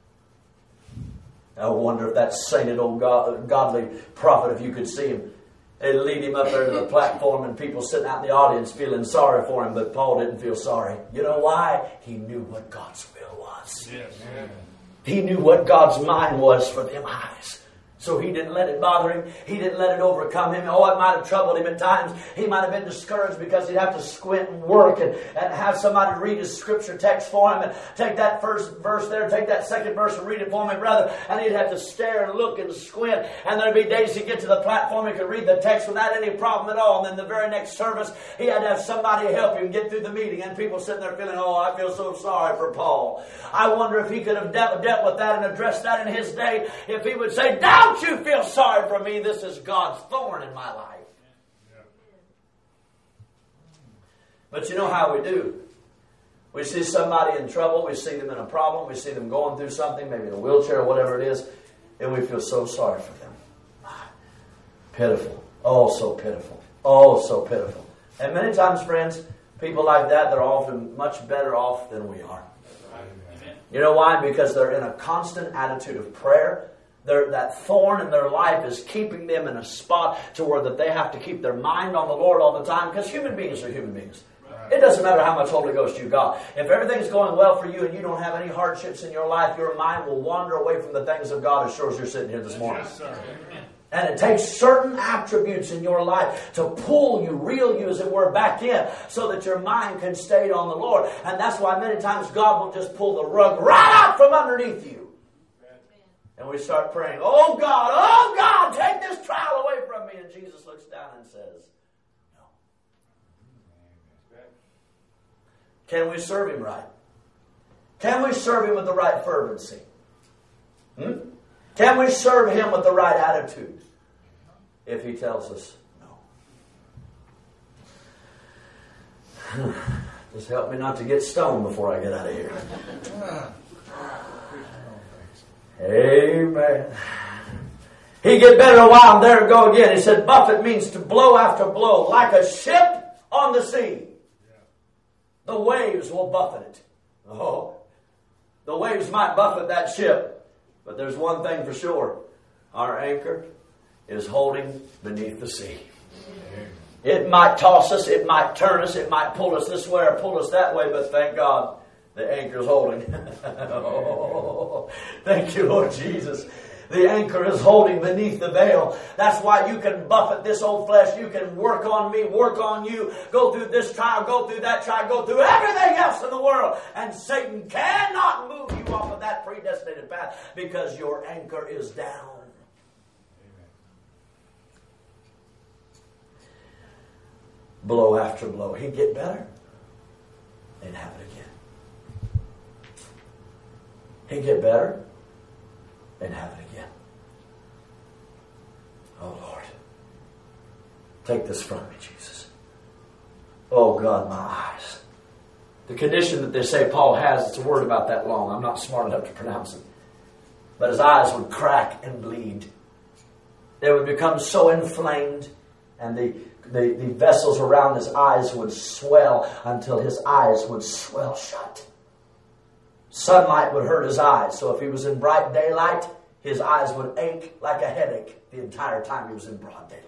I wonder if that sainted old God, godly prophet, if you could see him, they'd lead him up there to the platform and people sitting out in the audience feeling sorry for him, but Paul didn't feel sorry. You know why? He knew what God's will was. Yes. He knew what God's mind was for them eyes. So he didn't let it bother him. He didn't let it overcome him. Oh, it might have troubled him at times. He might have been discouraged because he'd have to squint and work and, and have somebody read his scripture text for him and take that first verse there, take that second verse and read it for me, brother. And he'd have to stare and look and squint. And there'd be days he'd get to the platform, he could read the text without any problem at all. And then the very next service, he had to have somebody help him get through the meeting. And people sitting there feeling, oh, I feel so sorry for Paul. I wonder if he could have dealt, dealt with that and addressed that in his day. If he would say, don't you feel sorry for me? This is God's thorn in my life. Yeah. But you know how we do. We see somebody in trouble. We see them in a problem. We see them going through something, maybe in a wheelchair or whatever it is, and we feel so sorry for them. Pitiful. Oh, so pitiful. Oh, so pitiful. And many times, friends, people like that, they're often much better off than we are. You know why? Because they're in a constant attitude of prayer. They're, that thorn in their life is keeping them in a spot to where that they have to keep their mind on the Lord all the time, because human beings are human beings. Right. It doesn't matter how much Holy Ghost you got. If everything's going well for you and you don't have any hardships in your life, your mind will wander away from the things of God as sure as you're sitting here this morning. Yes, sir. And it takes certain attributes in your life to pull you, reel you, as it were, back in so that your mind can stay on the Lord. And that's why many times God will just pull the rug right out from underneath you. And we start praying, oh God, oh God, take this trial away from me. And Jesus looks down and says, no. Can we serve Him right? Can we serve Him with the right fervency? Hmm? Can we serve Him with the right attitude? If He tells us no. Just help me not to get stoned before I get out of here. Amen. He get better a while, and there it go again. He said, buffet means to blow after blow, like a ship on the sea. The waves will buffet it. Oh, the waves might buffet that ship. But there's one thing for sure. Our anchor is holding beneath the sea. It might toss us, it might turn us, it might pull us this way or pull us that way, but thank God the anchor is holding. Oh, thank you, Lord Jesus. The anchor is holding beneath the veil. That's why you can buffet this old flesh. You can work on me, work on you, go through this trial, go through that trial, go through everything else in the world. And Satan cannot move you off of that predestinated path because your anchor is down. Amen. Blow after blow. He'd get better and have it again. He'd get better and have it again. Oh, Lord. Take this from me, Jesus. Oh, God, my eyes. The condition that they say Paul has, it's a word about that long. I'm not smart enough to pronounce it. But his eyes would crack and bleed. They would become so inflamed, and the, the, the vessels around his eyes would swell until his eyes would swell shut. Sunlight would hurt his eyes, so if he was in bright daylight, his eyes would ache like a headache the entire time he was in broad daylight.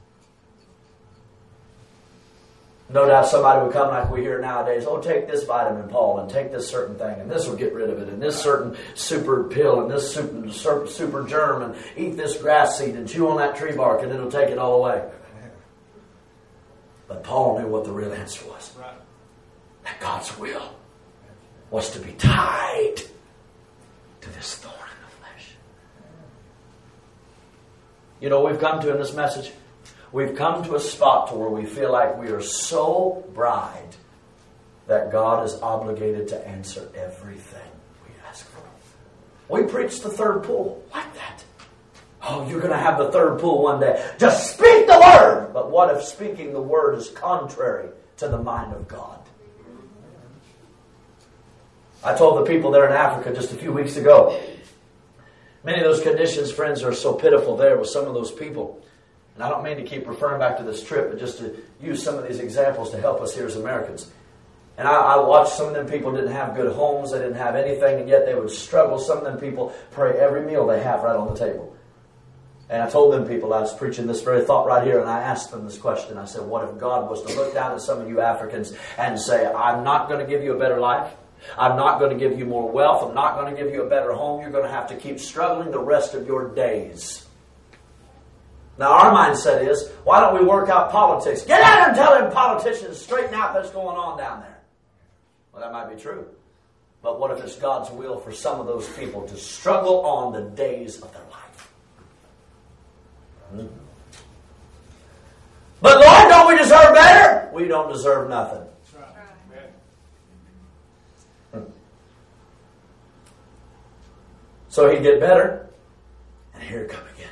No doubt somebody would come like we hear nowadays, oh, take this vitamin, Paul, and take this certain thing, and this will get rid of it, and this certain super pill, and this super, super, super germ, and eat this grass seed, and chew on that tree bark, and it'll take it all away. But Paul knew what the real answer was. That God's will was to be tied to this thorn in the flesh. You know, we've come to in this message, we've come to a spot to where we feel like we are so bride that God is obligated to answer everything we ask for. We preach the third pull like that. Oh, you're going to have the third pull one day. Just speak the word. But what if speaking the word is contrary to the mind of God? I told the people there in Africa just a few weeks ago, many of those conditions, friends, are so pitiful there with some of those people. And I don't mean to keep referring back to this trip, but just to use some of these examples to help us here as Americans. And I, I watched some of them people didn't have good homes, they didn't have anything, and yet they would struggle. Some of them people pray every meal they have right on the table. And I told them people, I was preaching this very thought right here, and I asked them this question. I said, what if God was to look down at some of you Africans and say, I'm not going to give you a better life. I'm not going to give you more wealth. I'm not going to give you a better home. You're going to have to keep struggling the rest of your days. Now, our mindset is, why don't we work out politics? Get out there and tell them politicians straighten out what's going on down there. Well, that might be true. But what if it's God's will for some of those people to struggle on the days of their life? Hmm. But Lord, don't we deserve better? We don't deserve nothing. So he'd get better, and here it come again.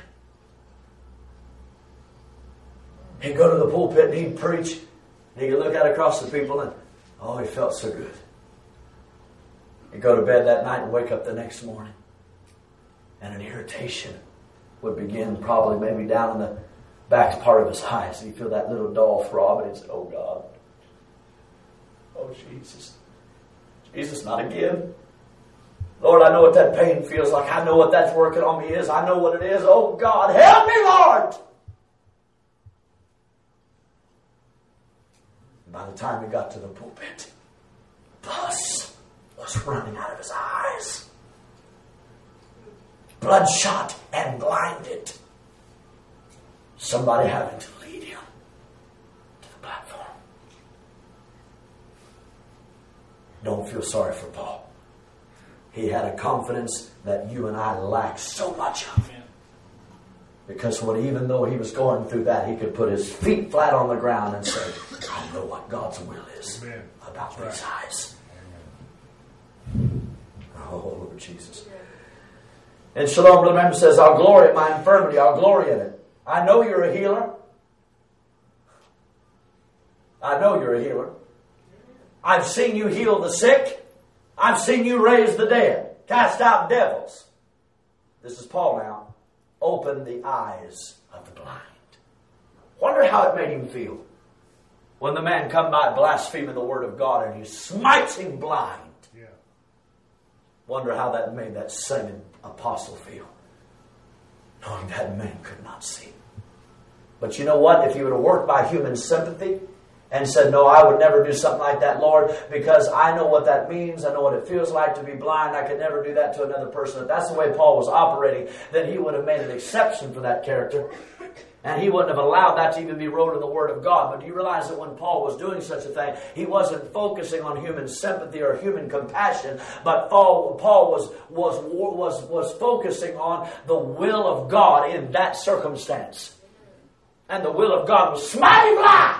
He'd go to the pulpit and he'd preach, and he could look out across the people and, oh, he felt so good. He'd go to bed that night and wake up the next morning, and an irritation would begin, probably maybe down in the back part of his eyes. He'd feel that little dull throb, and he'd say, oh, God. Oh, Jesus. Jesus, not again. Lord, I know what that pain feels like. I know what that's working on me is. I know what it is. Oh, God, help me, Lord. By the time he got to the pulpit, pus was running out of his eyes. Bloodshot and blinded. Somebody having to lead him to the platform. Don't feel sorry for Paul. He had a confidence that you and I lack so much of. Because when, even though he was going through that, he could put his feet flat on the ground and say, I know what God's will is Amen. About That's these right. eyes. Amen. Oh, Lord Jesus. And Shalom, Brother Branham says, I'll glory in my infirmity. I'll glory in it. I know you're a healer. I know you're a healer. I've seen you heal the sick. I've seen you raise the dead. Cast out devils. This is Paul now. Open the eyes of the blind. Wonder how it made him feel when the man come by blaspheming the word of God and he smites him blind. Yeah. Wonder how that made that same apostle feel, knowing that man could not see. But you know what? If he would have worked by human sympathy and said, no, I would never do something like that, Lord, because I know what that means. I know what it feels like to be blind. I could never do that to another person. If that's the way Paul was operating, then he would have made an exception for that character. And he wouldn't have allowed that to even be wrote in the Word of God. But do you realize that when Paul was doing such a thing, he wasn't focusing on human sympathy or human compassion, but Paul, Paul was, was, was, was focusing on the will of God in that circumstance. And the will of God was smiting blind.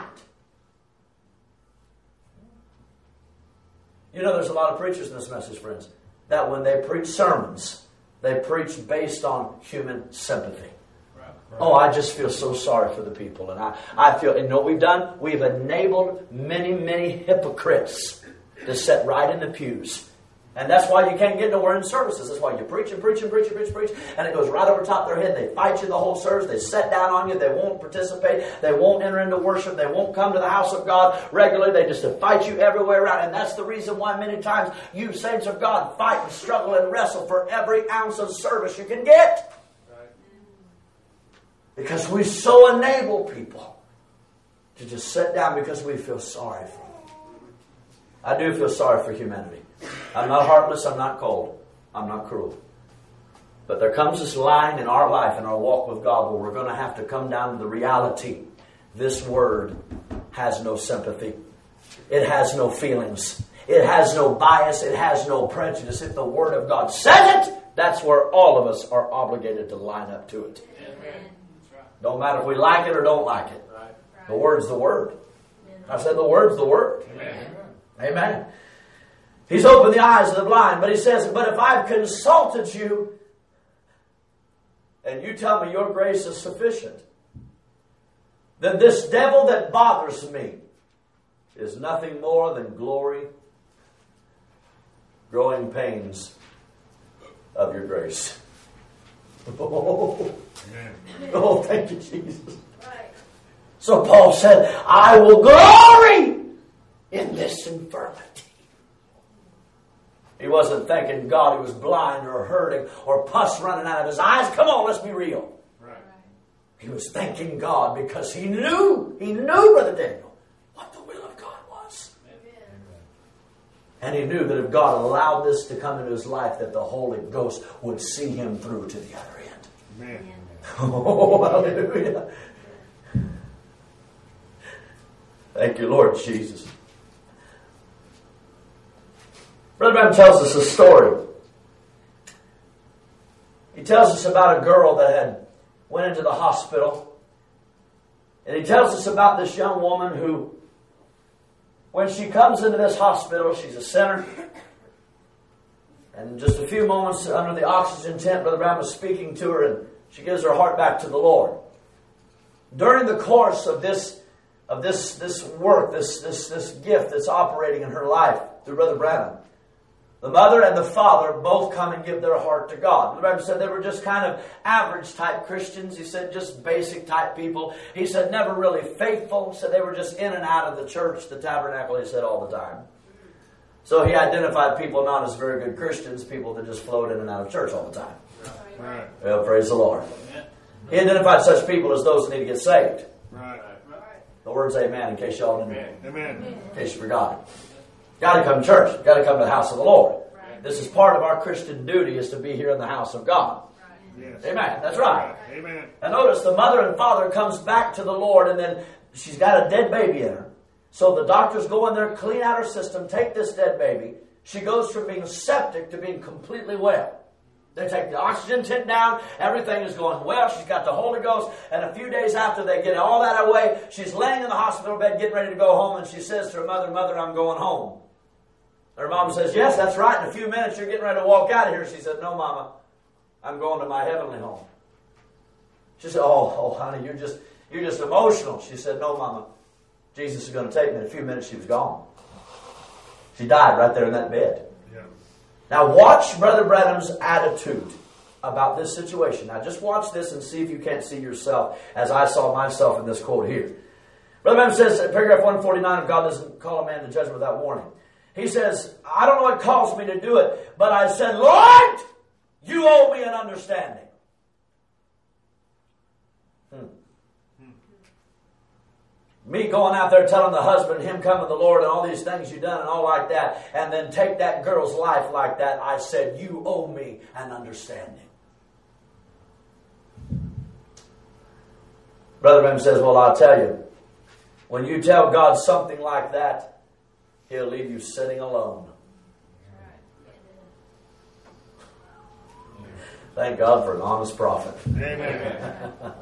You know, there's a lot of preachers in this message, friends, that when they preach sermons, they preach based on human sympathy. Right, right. Oh, I just feel so sorry for the people. And I, I feel, and you know what we've done? We've enabled many, many hypocrites to sit right in the pews. And that's why you can't get nowhere in services. That's why you preach and preach and preach and preach and preach. And it goes right over top of their head. They fight you the whole service. They sit down on you. They won't participate. They won't enter into worship. They won't come to the house of God regularly. They just fight you everywhere around. And that's the reason why many times you saints of God fight and struggle and wrestle for every ounce of service you can get. Right. Because we so enable people to just sit down because we feel sorry for them. I do feel sorry for humanity. I'm not heartless, I'm not cold, I'm not cruel. But there comes this line in our life, in our walk with God, where we're going to have to come down to the reality. This word has no sympathy. It has no feelings. It has no bias. It has no prejudice. If the Word of God says it, that's where all of us are obligated to line up to it. Amen. Don't matter if we like it or don't like it. Right. The Word's the Word. I said the Word's the Word. Amen. Amen. He's opened the eyes of the blind, but he says, but if I've consulted you, and you tell me your grace is sufficient, then this devil that bothers me is nothing more than glory, growing pains of your grace. Oh, oh thank you, Jesus. Right. So Paul said, I will glory in this infirmity. He wasn't thanking God he was blind or hurting or pus running out of his eyes. Come on, let's be real. Right. He was thanking God because he knew, he knew, Brother Daniel, what the will of God was. Amen. And he knew that if God allowed this to come into his life, that the Holy Ghost would see him through to the other end. Amen. Oh, hallelujah. Thank you, Lord Jesus. Brother Branham tells us a story. He tells us about a girl that had went into the hospital. And he tells us about this young woman who, when she comes into this hospital, she's a sinner. And in just a few moments under the oxygen tent, Brother Branham is speaking to her, and she gives her heart back to the Lord. During the course of this of this, this work, this, this, this gift that's operating in her life through Brother Branham, the mother and the father both come and give their heart to God. The Bible said they were just kind of average type Christians. He said just basic type people. He said never really faithful. He said they were just in and out of the church, the tabernacle, he said all the time. So he identified people not as very good Christians, people that just flowed in and out of church all the time. Right. Well, praise the Lord. He identified such people as those that need to get saved. Right. The word's amen, in case y'all didn't, Amen. in case you forgot it. Got to come to church. Got to come to the house of the Lord. This is part of our Christian duty, is to be here in the house of God. Yes. Amen. That's right. Amen. And notice the mother and father comes back to the Lord, and then she's got a dead baby in her. So the doctors go in there, clean out her system, take this dead baby. She goes from being septic to being completely well. They take the oxygen tent down. Everything is going well. She's got the Holy Ghost. And a few days after they get all that away, she's laying in the hospital bed getting ready to go home. And she says to her mother, Mother, I'm going home. Her mom says, yes, that's right. In a few minutes, you're getting ready to walk out of here. She said, no, Mama, I'm going to my heavenly home. She said, oh, oh, honey, you're just, you're just emotional. She said, no, Mama, Jesus is going to take me. In a few minutes, she was gone. She died right there in that bed. Yeah. Now watch Brother Branham's attitude about this situation. Now just watch this and see if you can't see yourself as I saw myself in this quote here. Brother Branham says in paragraph one forty-nine of God doesn't call a man to judgment without warning. He says, I don't know what caused me to do it, but I said, Lord, you owe me an understanding. Hmm. Me going out there telling the husband, him coming to the Lord and all these things you've done and all like that, and then take that girl's life like that, I said, you owe me an understanding. Brother Branham says, well, I'll tell you, when you tell God something like that, He'll leave you sitting alone. Thank God for an honest prophet. Amen.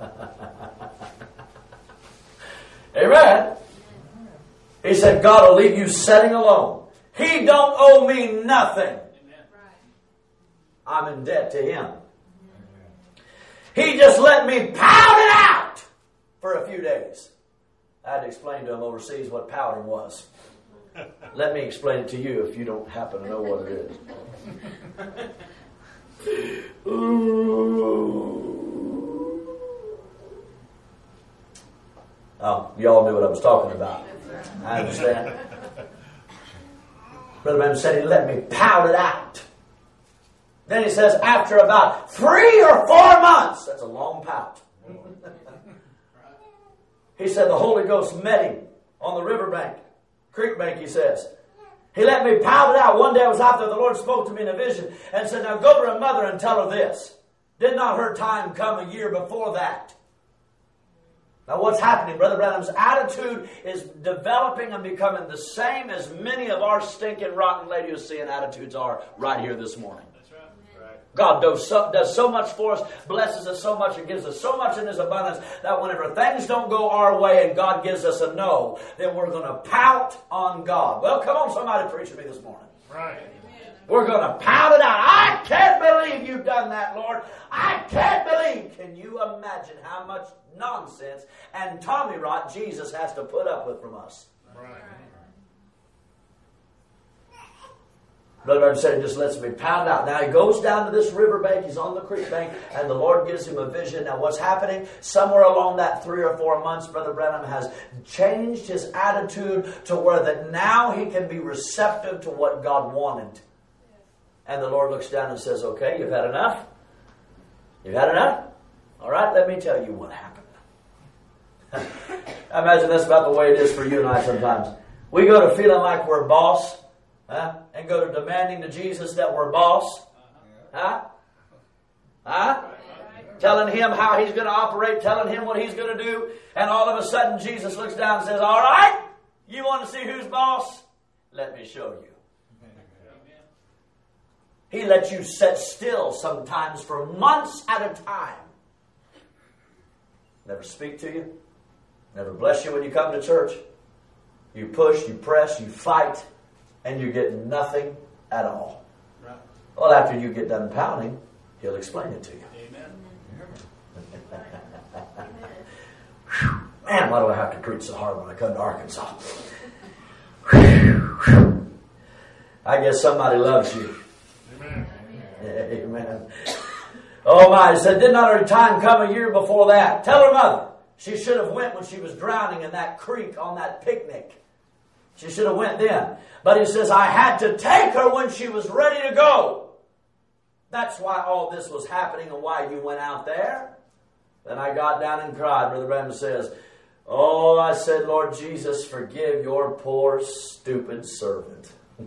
Amen. He said, God will leave you sitting alone. He don't owe me nothing. I'm in debt to Him. He just let me pound it out for a few days. I had to explain to him overseas what pouting was. Let me explain it to you if you don't happen to know what it is. Oh, y'all knew what I was talking about. I understand. Brother Branham said he let me pout it out. Then he says after about three or four months, that's a long pout. He said the Holy Ghost met him on the riverbank, creek bank, he says. He let me pout it out. One day I was out there, the Lord spoke to me in a vision and said, now go to her mother and tell her this. Did not her time come a year before that? Now what's happening? Brother Branham's attitude is developing and becoming the same as many of our stinking, rotten Laodicean attitudes are right here this morning. That's right. Right. God does so, does so much for us, blesses us so much, and gives us so much in His abundance that whenever things don't go our way and God gives us a no, then we're going to pout on God. Well, come on, somebody preach to me this morning. Right. We're going to pout it out. I can't believe you've done that, Lord. I can't believe. Can you imagine how much nonsense and Tommy rot Jesus has to put up with from us? Right. Brother Branham said he just lets me pound out. Now he goes down to this riverbank. He's on the creek bank, and the Lord gives him a vision. Now what's happening? Somewhere along that three or four months, Brother Branham has changed his attitude to where that now he can be receptive to what God wanted. And the Lord looks down and says, okay, you've had enough? You've had enough? All right, let me tell you what happened. I imagine that's about the way it is for you and I sometimes. We go to feeling like we're boss, huh? And go to demanding to Jesus that we're boss. Huh? Huh? Telling Him how He's going to operate, telling Him what He's going to do. And all of a sudden Jesus looks down and says, all right, you want to see who's boss? Let me show you. He lets you sit still sometimes for months at a time. Never speak to you. Never bless you when you come to church. You push, you press, you fight, and you get nothing at all. Right. Well, after you get done pounding, He'll explain it to you. Amen. Man, why do I have to preach so hard when I come to Arkansas? I guess somebody loves you. Amen. Amen. Oh my, he said, did not her time come a year before that? Tell her mother. She should have went when she was drowning in that creek on that picnic. She should have went then. But he says, I had to take her when she was ready to go. That's why all this was happening and why you went out there. Then I got down and cried. Brother Branham says, Oh, I said, Lord Jesus, forgive your poor, stupid servant.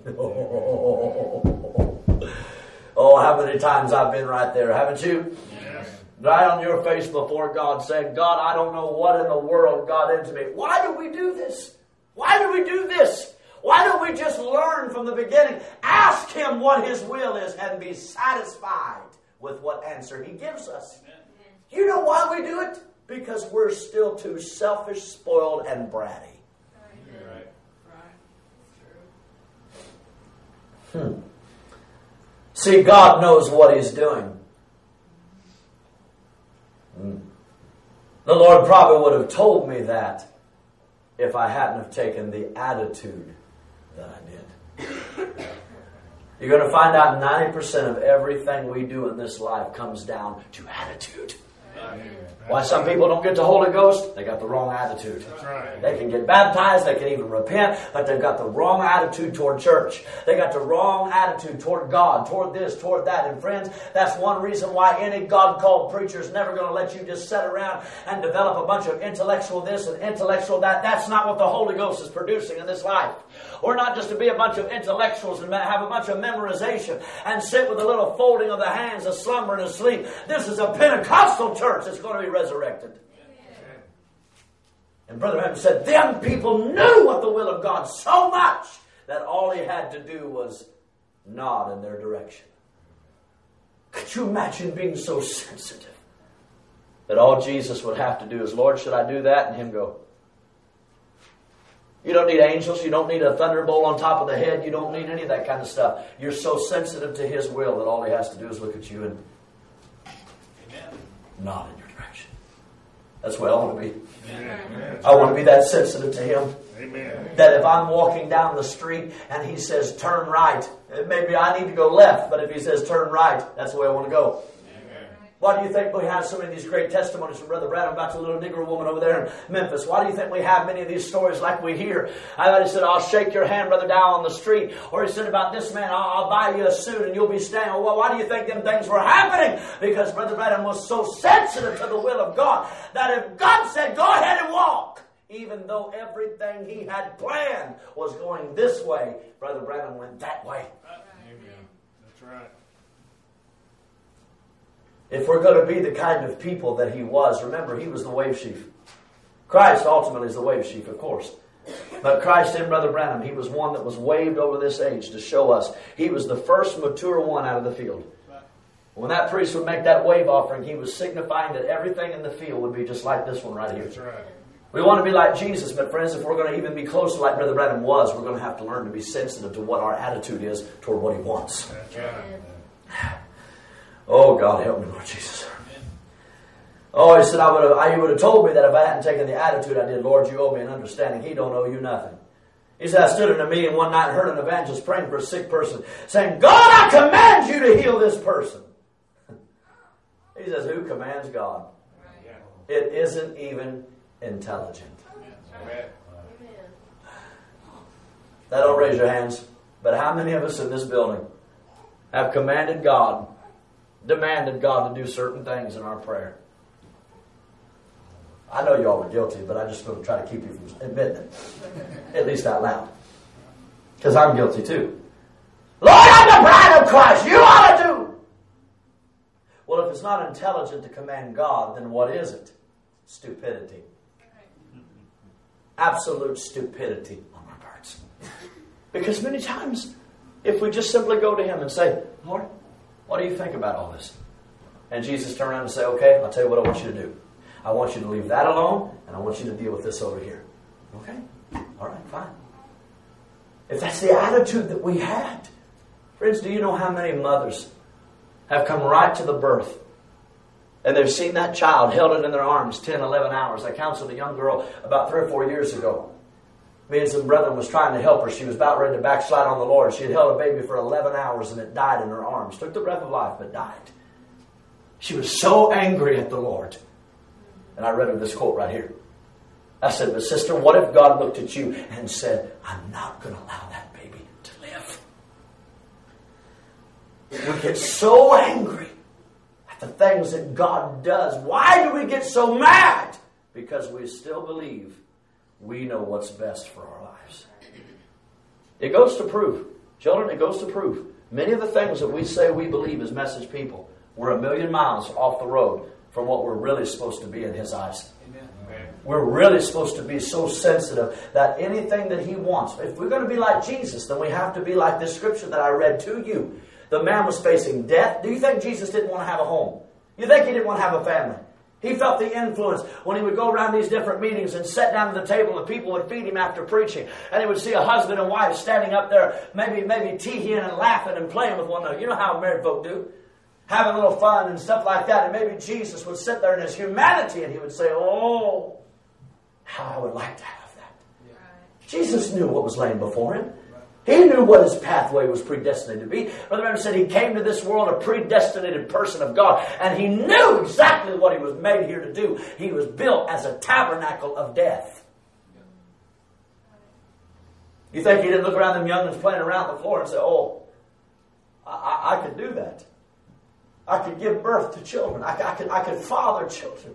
Oh, how many times I've been right there, haven't you? Yes. Right on your face before God saying, God, I don't know what in the world got into me. Why do we do this? Why do we do this? Why don't we just learn from the beginning? Ask Him what His will is and be satisfied with what answer He gives us. Amen. You know why we do it? Because we're still too selfish, spoiled, and bratty. Right. Right. Hmm. See, God knows what He's doing. Hmm. The Lord probably would have told me that if I hadn't have taken the attitude that I did. You're going to find out ninety percent of everything we do in this life comes down to attitude. Amen. Why some people don't get the Holy Ghost? They got the wrong attitude. That's right. They can get baptized, they can even repent, but they've got the wrong attitude toward church. They got the wrong attitude toward God, toward this, toward that. And friends, that's one reason why any God-called preacher is never going to let you just sit around and develop a bunch of intellectual this and intellectual that. That's not what the Holy Ghost is producing in this life. We're not just to be a bunch of intellectuals and have a bunch of memorization and sit with a little folding of the hands, a slumber and a sleep. This is a Pentecostal church that's going to be resurrected. Amen. And Brother Branham said, them people knew what the will of God so much that all he had to do was nod in their direction. Could you imagine being so sensitive that all Jesus would have to do is, Lord, should I do that? And him go, you don't need angels. You don't need a thunderbolt on top of the head. You don't need any of that kind of stuff. You're so sensitive to His will that all He has to do is look at you and Amen. nod in your direction. That's what I want to be. Amen. I want to be that sensitive to Him. Amen. That if I'm walking down the street and He says turn right, maybe I need to go left, but if He says turn right, that's the way I want to go. Why do you think we have so many of these great testimonies from Brother Branham about the little Negro woman over there in Memphis? Why do you think we have many of these stories like we hear? I thought he said, I'll shake your hand, Brother Dow, on the street. Or he said about this man, I'll, I'll buy you a suit and you'll be staying. Well, why do you think them things were happening? Because Brother Branham was so sensitive to the will of God that if God said, go ahead and walk, even though everything he had planned was going this way, Brother Branham went that way. Amen. That's right. If we're going to be the kind of people that he was, remember, he was the wave sheaf. Christ ultimately is the wave sheaf, of course. But Christ in Brother Branham, he was one that was waved over this age to show us. He was the first mature one out of the field. When that priest would make that wave offering, he was signifying that everything in the field would be just like this one right here. That's right. We want to be like Jesus, but friends, if we're going to even be close to like Brother Branham was, we're going to have to learn to be sensitive to what our attitude is toward what he wants. That's right. Oh, God, help me, Lord Jesus. Oh, he said, I would have, I, he would have told me that if I hadn't taken the attitude I did, Lord, you owe me an understanding. He don't owe you nothing. He said, I stood in a meeting one night and heard an evangelist praying for a sick person, saying, God, I command you to heal this person. He says, who commands God? Yeah. It isn't even intelligent. Amen. Now, don't raise your hands, but how many of us in this building have commanded God, demanded God to do certain things in our prayer? I know y'all were guilty, but I just going to try to keep you from admitting it, at least out loud, because I'm guilty too. Lord, I'm the bride of Christ. You ought to do. Well, if it's not intelligent to command God, then what is it? Stupidity. Absolute stupidity on our parts. Because many times, if we just simply go to Him and say, Lord, what do you think about all this? And Jesus turn around and say, okay, I'll tell you what I want you to do. I want you to leave that alone, and I want you to deal with this over here. Okay? All right, fine. If that's the attitude that we had. Friends, do you know how many mothers have come right to the birth, and they've seen that child, held it in their arms ten, eleven hours. I counseled a young girl about three or four years ago. Me and some brethren was trying to help her. She was about ready to backslide on the Lord. She had held a baby for eleven hours, and it died in her arms. Took the breath of life, but died. She was so angry at the Lord. And I read her this quote right here. I said, but sister, what if God looked at you and said, I'm not going to allow that baby to live? We get so angry at the things that God does. Why do we get so mad? because we still believe we know what's best for our lives. It goes to prove, children, it goes to prove. Many of the things that we say we believe as message people, we're a million miles off the road from what we're really supposed to be in His eyes. Amen. We're really supposed to be so sensitive that anything that He wants, if we're going to be like Jesus, then we have to be like this scripture that I read to you. The man was facing death. Do you think Jesus didn't want to have a home? You think He didn't want to have a family? He felt the influence when He would go around these different meetings and sit down at the table and people would feed Him after preaching. And He would see a husband and wife standing up there, maybe maybe teeing and laughing and playing with one another. You know how married folk do. Having a little fun and stuff like that. And maybe Jesus would sit there in His humanity and He would say, oh, how I would like to have that. Yeah. Jesus knew what was laying before Him. He knew what His pathway was predestinated to be. Brother Branham said He came to this world a predestinated person of God. And He knew exactly what He was made here to do. He was built as a tabernacle of death. You think He didn't look around them youngins playing around the floor and say, oh, I, I, I could do that. I could give birth to children. I, I, could, I could father children.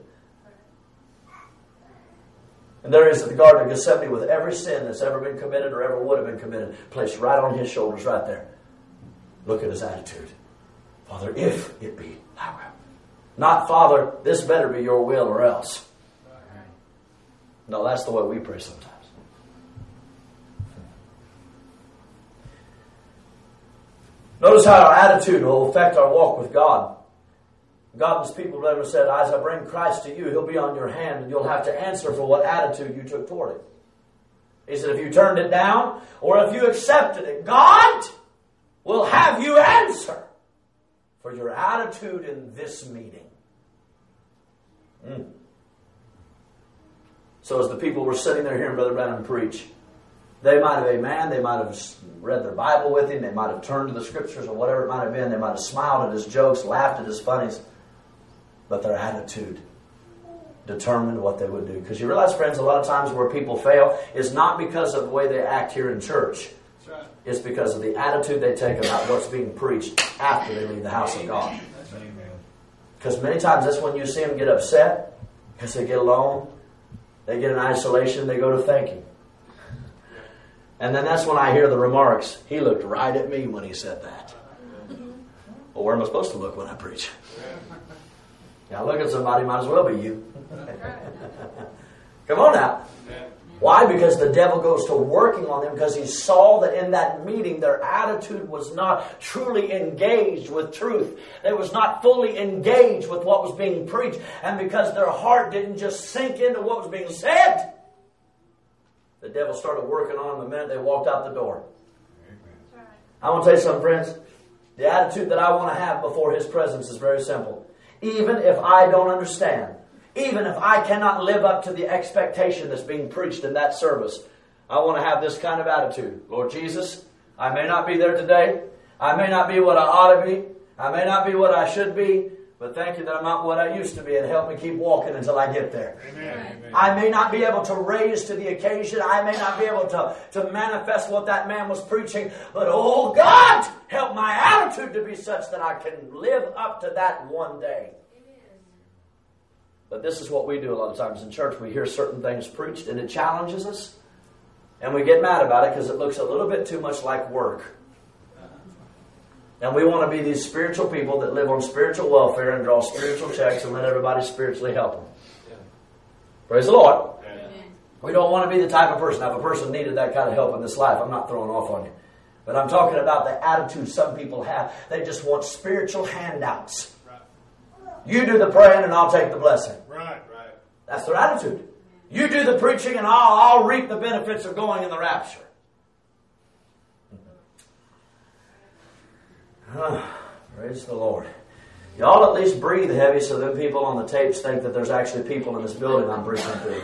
And there He is at the Garden of Gethsemane with every sin that's ever been committed or ever would have been committed placed right on His shoulders right there. Look at His attitude. Father, if it be Thy will. Not, Father, this better be Your will or else. No, that's the way we pray sometimes. Notice how our attitude will affect our walk with God. God's people ever said, as I bring Christ to you, He'll be on your hand and you'll have to answer for what attitude you took toward it. He said, if you turned it down or if you accepted it, God will have you answer for your attitude in this meeting. Mm. So as the people were sitting there hearing Brother Branham preach, they might have, amen, they might have read their Bible with him, they might have turned to the scriptures or whatever it might have been, they might have smiled at his jokes, laughed at his funnies, but their attitude determined what they would do. Because you realize, friends, a lot of times where people fail is not because of the way they act here in church. That's right. It's because of the attitude they take about what's being preached after they leave the house of God. Amen. Because many times that's when you see them get upset, because they get alone, they get in isolation, they go to thinking. And then that's when I hear the remarks, he looked right at me when he said that. Well, where am I supposed to look when I preach? Now look at somebody, might as well be you. Come on now. Why? Because the devil goes to working on them because he saw that in that meeting their attitude was not truly engaged with truth. They was not fully engaged with what was being preached. And because their heart didn't just sink into what was being said, the devil started working on them the minute they walked out the door. Amen. I want to tell you something, friends. The attitude that I want to have before His presence is very simple. Even if I don't understand, even if I cannot live up to the expectation that's being preached in that service, I want to have this kind of attitude. Lord Jesus, I may not be there today. I may not be what I ought to be. I may not be what I should be. But thank you that I'm not what I used to be, and help me keep walking until I get there. Amen. I may not be able to raise to the occasion. I may not be able to, to manifest what that man was preaching. But oh God, help my attitude to be such that I can live up to that one day. Amen. But this is what we do a lot of times in church. We hear certain things preached and it challenges us. And we get mad about it because it looks a little bit too much like work. And we want to be these spiritual people that live on spiritual welfare and draw spiritual checks and let everybody spiritually help them. Yeah. Praise the Lord. Yeah. We don't want to be the type of person. Now, if a person needed that kind of help in this life, I'm not throwing off on you. But I'm talking about the attitude some people have. They just want spiritual handouts. Right. You do the praying and I'll take the blessing. Right, right. That's their attitude. You do the preaching and I'll, I'll reap the benefits of going in the rapture. Praise the Lord. Y'all at least breathe heavy so that people on the tapes think that there's actually people in this building I'm preaching to.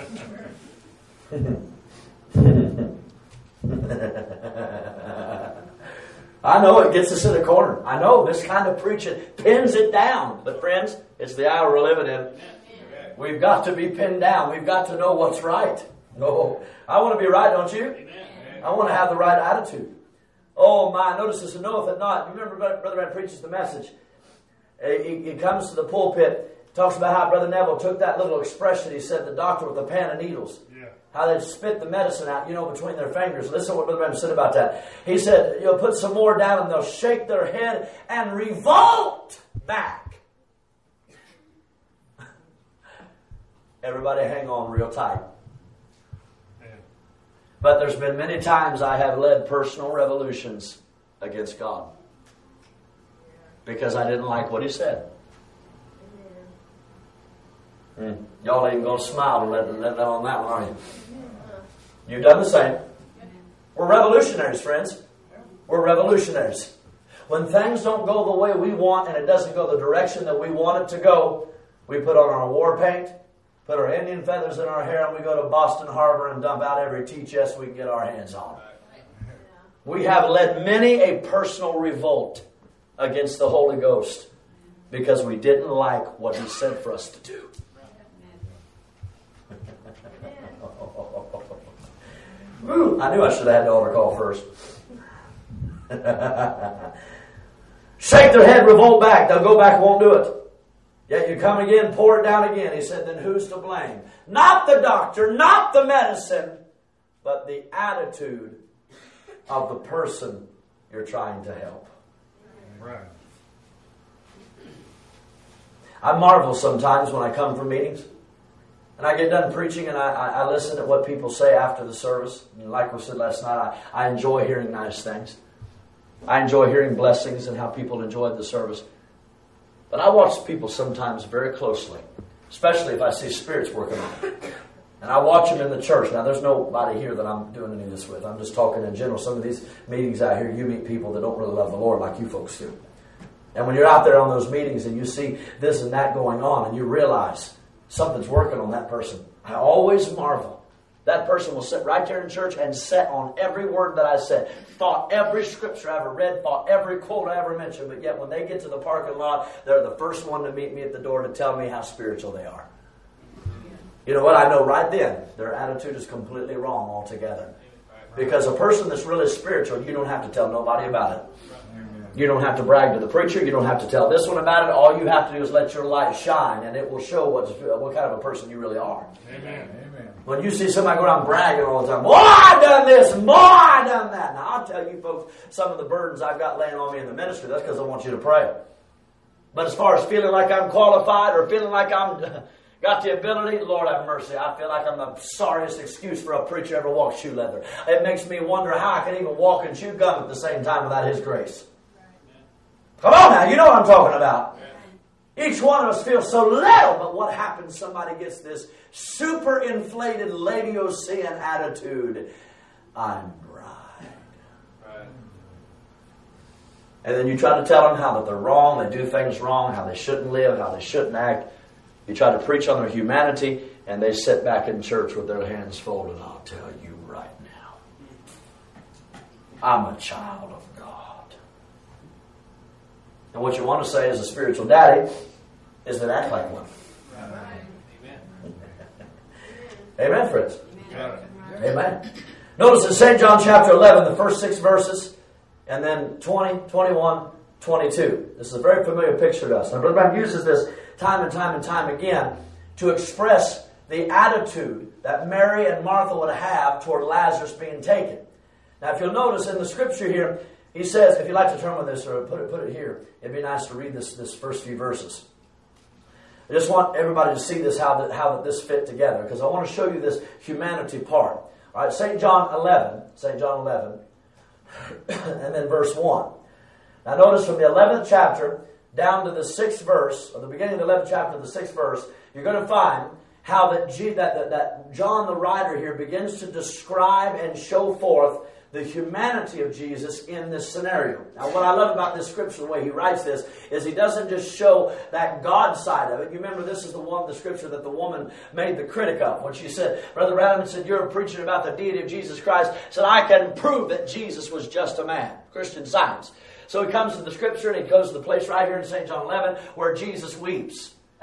Huh? I know it gets us in a corner. I know this kind of preaching pins it down. But friends, it's the hour we're living in. We've got to be pinned down. We've got to know what's right. No, I want to be right, don't you? I want to have the right attitude. Oh my, notice this, and knoweth it not. You remember Brother Branham preaches the message. He, he comes to the pulpit Talks about how Brother Neville took that little expression. He said, the doctor with a pan of needles. Yeah. How they'd spit the medicine out, you know, between their fingers. Listen to what Brother Branham said about that. He said, you'll put some more down and they'll shake their head and revolt back. Everybody hang on real tight. Yeah. But there's been many times I have led personal revolutions against God. Because I didn't like what He said. Mm. Y'all ain't going to smile and let, let on that one, are you? You've done the same. We're revolutionaries, friends. We're revolutionaries. When things don't go the way we want and it doesn't go the direction that we want it to go, we put on our war paint, put our Indian feathers in our hair, and we go to Boston Harbor and dump out every tea chest we can get our hands on. We have led many a personal revolt against the Holy Ghost because we didn't like what He said for us to do. Ooh, I knew I should have had the altar call first. Shake their head, revolt back. They'll go back, won't do it. Yet you come again, pour it down again. He said, then who's to blame? Not the doctor, not the medicine, but the attitude of the person you're trying to help. Right. I marvel sometimes when I come from meetings. And I get done preaching and I, I, I listen to what people say after the service. And like we said last night, I, I enjoy hearing nice things. I enjoy hearing blessings and how people enjoyed the service. But I watch people sometimes very closely, especially if I see spirits working on them. And I watch them in the church. Now, there's nobody here that I'm doing any of this with. I'm just talking in general. Some of these meetings out here, you meet people that don't really love the Lord like you folks do. And when you're out there on those meetings and you see this and that going on and you realize something's working on that person, I always marvel. That person will sit right there in church and set on every word that I said, thought every scripture I ever read, thought every quote I ever mentioned, but yet when they get to the parking lot, they're the first one to meet me at the door to tell me how spiritual they are. You know what? I know right then their attitude is completely wrong altogether. Because a person that's really spiritual, you don't have to tell nobody about it. You don't have to brag to the preacher. You don't have to tell this one about it. All you have to do is let your light shine, and it will show what's, what kind of a person you really are. Amen. Amen. When you see somebody go around bragging all the time, boy, I done this, boy, I done that. Now, I'll tell you folks, some of the burdens I've got laying on me in the ministry, that's because I want you to pray. But as far as feeling like I'm qualified or feeling like I'm got the ability, Lord have mercy. I feel like I'm the sorriest excuse for a preacher ever walked shoe leather. It makes me wonder how I can even walk and chew gum at the same time without His grace. Come on now, you know what I'm talking about. Each one of us feels so little, but what happens? Somebody gets this super inflated Laodicean attitude. I'm bride. Right. And then you try to tell them how that they're wrong, they do things wrong, how they shouldn't live, how they shouldn't act. You try to preach on their humanity, and they sit back in church with their hands folded. I'll tell you right now, I'm a child of God. And what you want to say as a spiritual daddy is that act like one. Amen. Amen, friends. Amen. Amen. Notice in Saint John chapter eleven, the first six verses, and then twenty, twenty-one, twenty-two. This is a very familiar picture to us. Now, Brother Branham uses this time and time and time again to express the attitude that Mary and Martha would have toward Lazarus being taken. Now, if you'll notice in the scripture here, he says, if you'd like to turn with this or put it, put it here, it'd be nice to read this, this first few verses. I just want everybody to see this, how that, how that this fit together, because I want to show you this humanity part. All right, Saint John eleven, Saint John eleven, and then verse one. Now notice from the eleventh chapter down to the sixth verse, or the beginning of the eleventh chapter to the sixth verse, you're going to find how that, G, that, that, that John the writer here begins to describe and show forth the humanity of Jesus in this scenario. Now, what I love about this scripture, the way he writes this, is he doesn't just show that God side of it. You remember, this is the one, the scripture that the woman made the critic of. When she said, Brother Branham said, you're preaching about the deity of Jesus Christ. Said, I can prove that Jesus was just a man. Christian Science. So he comes to the scripture and he goes to the place right here in Saint John eleven where Jesus weeps.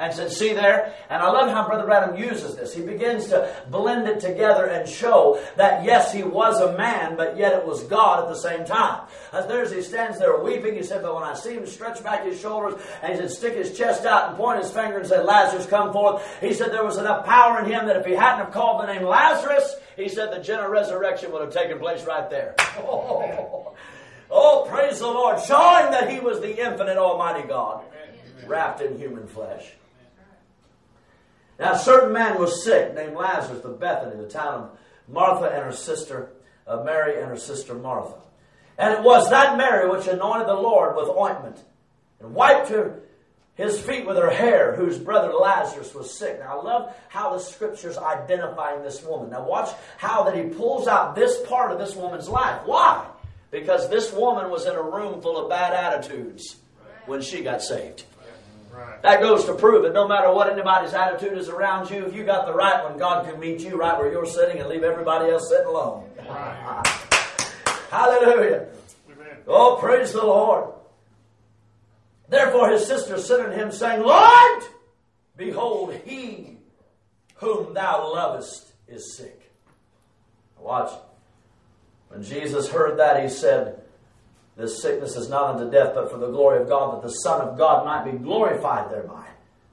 and said, see there? And I love how Brother Branham uses this. He begins to blend it together and show that yes, he was a man, but yet it was God at the same time. As there as he stands there weeping, he said, but when I see him stretch back his shoulders, and he said, stick his chest out and point his finger and say, Lazarus, come forth. He said there was enough power in him that if he hadn't have called the name Lazarus, he said the general resurrection would have taken place right there. Oh, oh, praise the Lord. Showing that he was the infinite almighty God, wrapped in human flesh. Now, a certain man was sick, named Lazarus of Bethany, the town of Martha and her sister, of Mary and her sister Martha. And it was that Mary which anointed the Lord with ointment, and wiped her, his feet with her hair, whose brother Lazarus was sick. Now, I love how the Scripture's identifying this woman. Now, watch how that he pulls out this part of this woman's life. Why? Because this woman was in a room full of bad attitudes when she got saved. Right. That goes to prove it. No matter what anybody's attitude is around you, if you got the right one, God can meet you right where you're sitting and leave everybody else sitting alone. Right. Hallelujah. Amen. Oh, praise the Lord. Therefore his sister sent unto him, saying, Lord, behold, he whom thou lovest is sick. Watch. When Jesus heard that, he said, this sickness is not unto death, but for the glory of God, that the Son of God might be glorified thereby.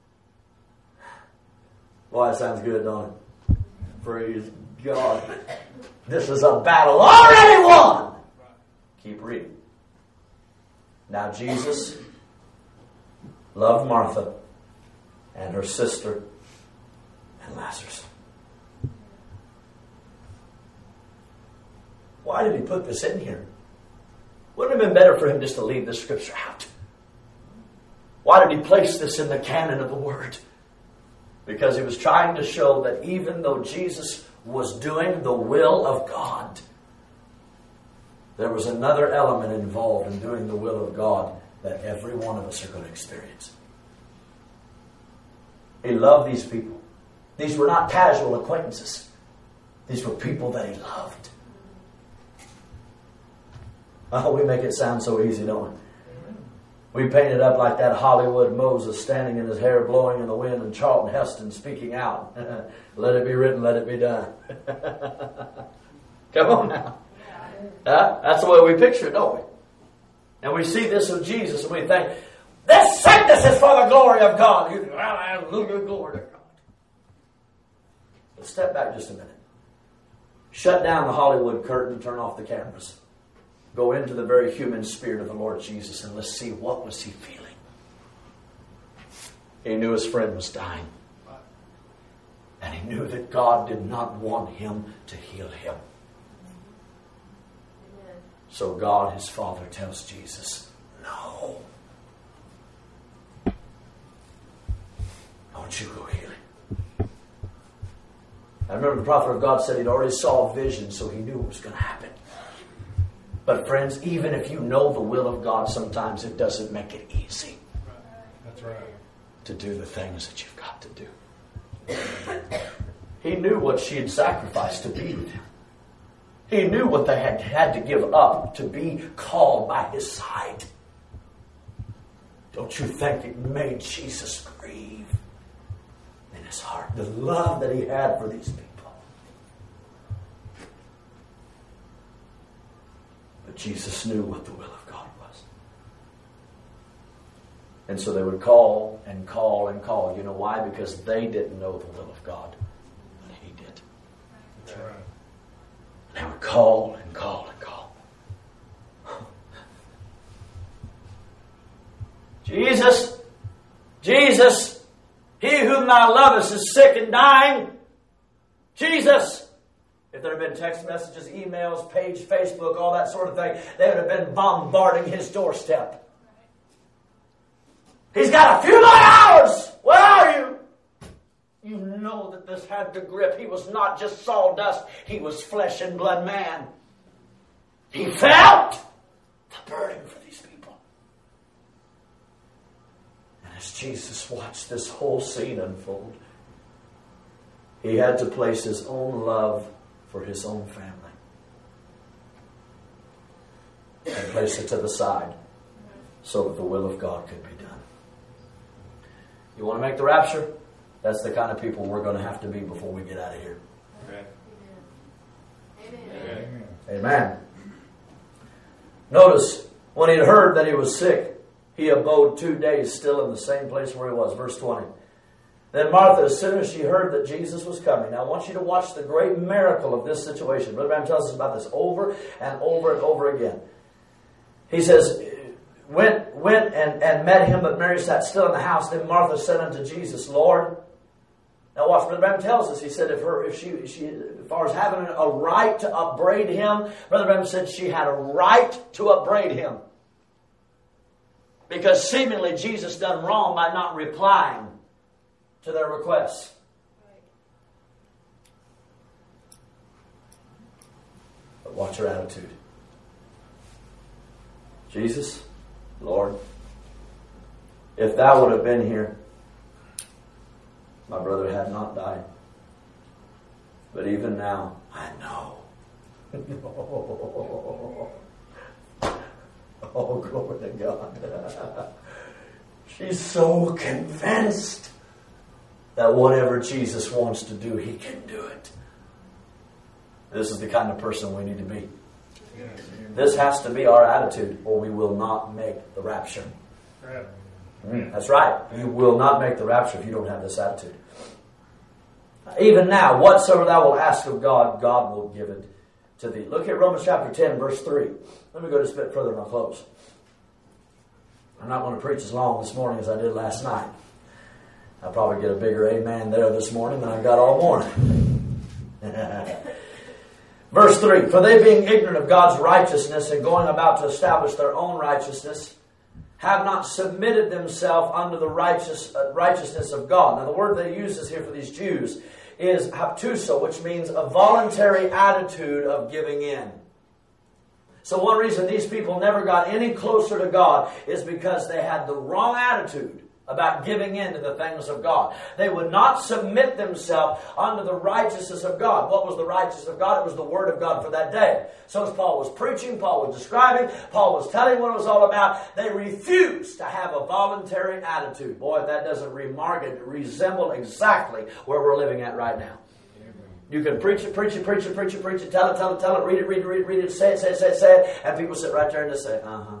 Boy, that sounds good, don't it? Praise God. This is a battle already won. Keep reading. Now Jesus loved Martha and her sister and Lazarus. Why did he put this in here? Wouldn't it have been better for him just to leave this scripture out? Why did he place this in the canon of the Word? Because he was trying to show that even though Jesus was doing the will of God, there was another element involved in doing the will of God that every one of us are going to experience. He loved these people. These were not casual acquaintances. These were people that he loved. Oh, we make it sound so easy, don't we? We paint it up like that Hollywood Moses standing in his hair blowing in the wind and Charlton Heston speaking out. Let it be written, let it be done. Come on now. Uh, that's the way we picture it, don't we? And we see this of Jesus and we think, this sickness is for the glory of God. You think, well, hallelujah, glory to God. But step back just a minute. Shut down the Hollywood curtain, turn off the cameras. Go into the very human spirit of the Lord Jesus and let's see what was he feeling. He knew his friend was dying. And he knew that God did not want him to heal him. So God, his Father, tells Jesus, no. Don't you go healing. I remember the prophet of God said he'd already saw a vision, so he knew what was going to happen. But friends, even if you know the will of God, sometimes it doesn't make it easy. That's right. To do the things that you've got to do. He knew what she had sacrificed to be with him. He knew what they had had to give up to be called by his side. Don't you think it made Jesus grieve in his heart? The love that he had for these people. But Jesus knew what the will of God was. And so they would call and call and call. You know why? Because they didn't know the will of God. But he did. That's right. They would call and call and call. Jesus, Jesus, he whom thou lovest is sick and dying. Jesus. If there had been text messages, emails, page, Facebook, all that sort of thing, they would have been bombarding his doorstep. He's got a few more hours. Where are you? You know that this had to grip. He was not just sawdust. He was flesh and blood man. He felt the burden for these people. And as Jesus watched this whole scene unfold, he had to place his own love for his own family and place it to the side so that the will of God could be done. You want to make the rapture? That's the kind of people we're going to have to be before we get out of here. Amen. Amen. Amen. Notice, when he had heard that he was sick, he abode two days still in the same place where he was. Verse twenty. Then Martha, as soon as she heard that Jesus was coming. Now I want you to watch the great miracle of this situation. Brother Branham tells us about this over and over and over again. He says, went went and, and met him, but Mary sat still in the house. Then Martha said unto Jesus, Lord. Now watch, Brother Branham tells us, he said, if her, if she, she, as far as having a right to upbraid him, Brother Branham said she had a right to upbraid him. Because seemingly Jesus done wrong by not replying to their requests. But watch her attitude. Jesus, Lord, if thou would have been here, my brother had not died. But even now, I know. Oh, glory to God. She's so convinced that whatever Jesus wants to do, He can do it. This is the kind of person we need to be. This has to be our attitude, or we will not make the rapture. Mm, that's right. You will not make the rapture if you don't have this attitude. Even now, whatsoever thou wilt ask of God, God will give it to thee. Look at Romans chapter ten, verse three. Let me go just a bit further and I'll close. I'm not going to preach as long this morning as I did last night. I'll probably get a bigger amen there this morning than I got all morning. Verse three, for they being ignorant of God's righteousness and going about to establish their own righteousness, have not submitted themselves unto the righteous, uh, righteousness of God. Now the word that he uses here for these Jews is haptuso, which means a voluntary attitude of giving in. So one reason these people never got any closer to God is because they had the wrong attitude about giving in to the things of God. They would not submit themselves unto the righteousness of God. What was the righteousness of God? It was the Word of God for that day. So as Paul was preaching, Paul was describing, Paul was telling what it was all about, they refused to have a voluntary attitude. Boy, if that doesn't remark it, resemble exactly where we're living at right now. You can preach it, preach it, preach it, preach it, preach it, tell it, tell it, tell it, read it, read it, read it, read it, say it, say it, say it, say it, and people sit right there and just say, uh-huh.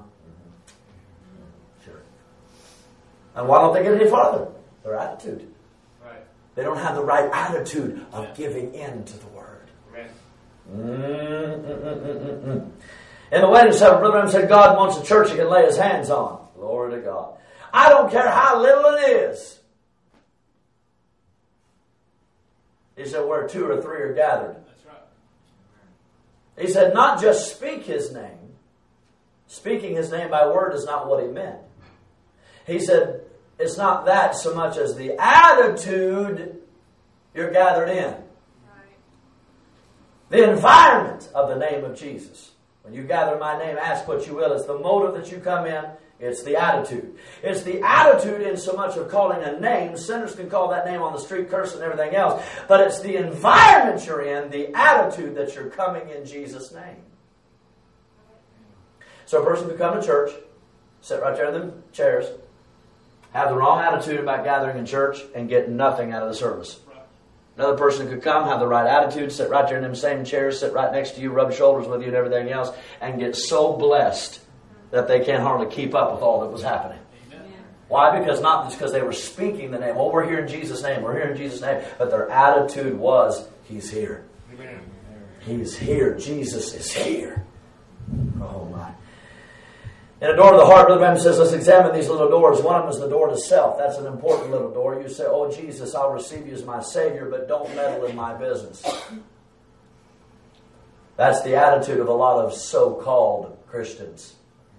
And why don't they get any farther? Their attitude. Right. They don't have the right attitude of giving in to the Word. Right. Mm-mm-mm-mm-mm. In the wedding supper, Brother Branham said God wants a church he can lay his hands on. Glory to God. I don't care how little it is. He said where two or three are gathered. That's right. He said not just speak His name. Speaking His name by word is not what He meant. He said, it's not that so much as the attitude you're gathered in. Right. The environment of the name of Jesus. When you gather in my name, ask what you will. It's the motive that you come in. It's the attitude. It's the attitude in so much of calling a name. Sinners can call that name on the street, curse and everything else. But it's the environment you're in, the attitude that you're coming in Jesus' name. So a person could come to church, sit right there in the chairs, have the wrong attitude about gathering in church and get nothing out of the service. Another person could come, have the right attitude, sit right there in them same chairs, sit right next to you, rub shoulders with you and everything else, and get so blessed that they can't hardly keep up with all that was happening. Amen. Why? Because not just because they were speaking the name. Oh, we're here in Jesus' name. We're here in Jesus' name. But their attitude was, He's here. Amen. He's here. Jesus is here. Oh, my. In a door to the heart, Brother Branham says, let's examine these little doors. One of them is the door to self. That's an important little door. You say, oh, Jesus, I'll receive you as my Savior, but don't meddle in my business. That's the attitude of a lot of so-called Christians.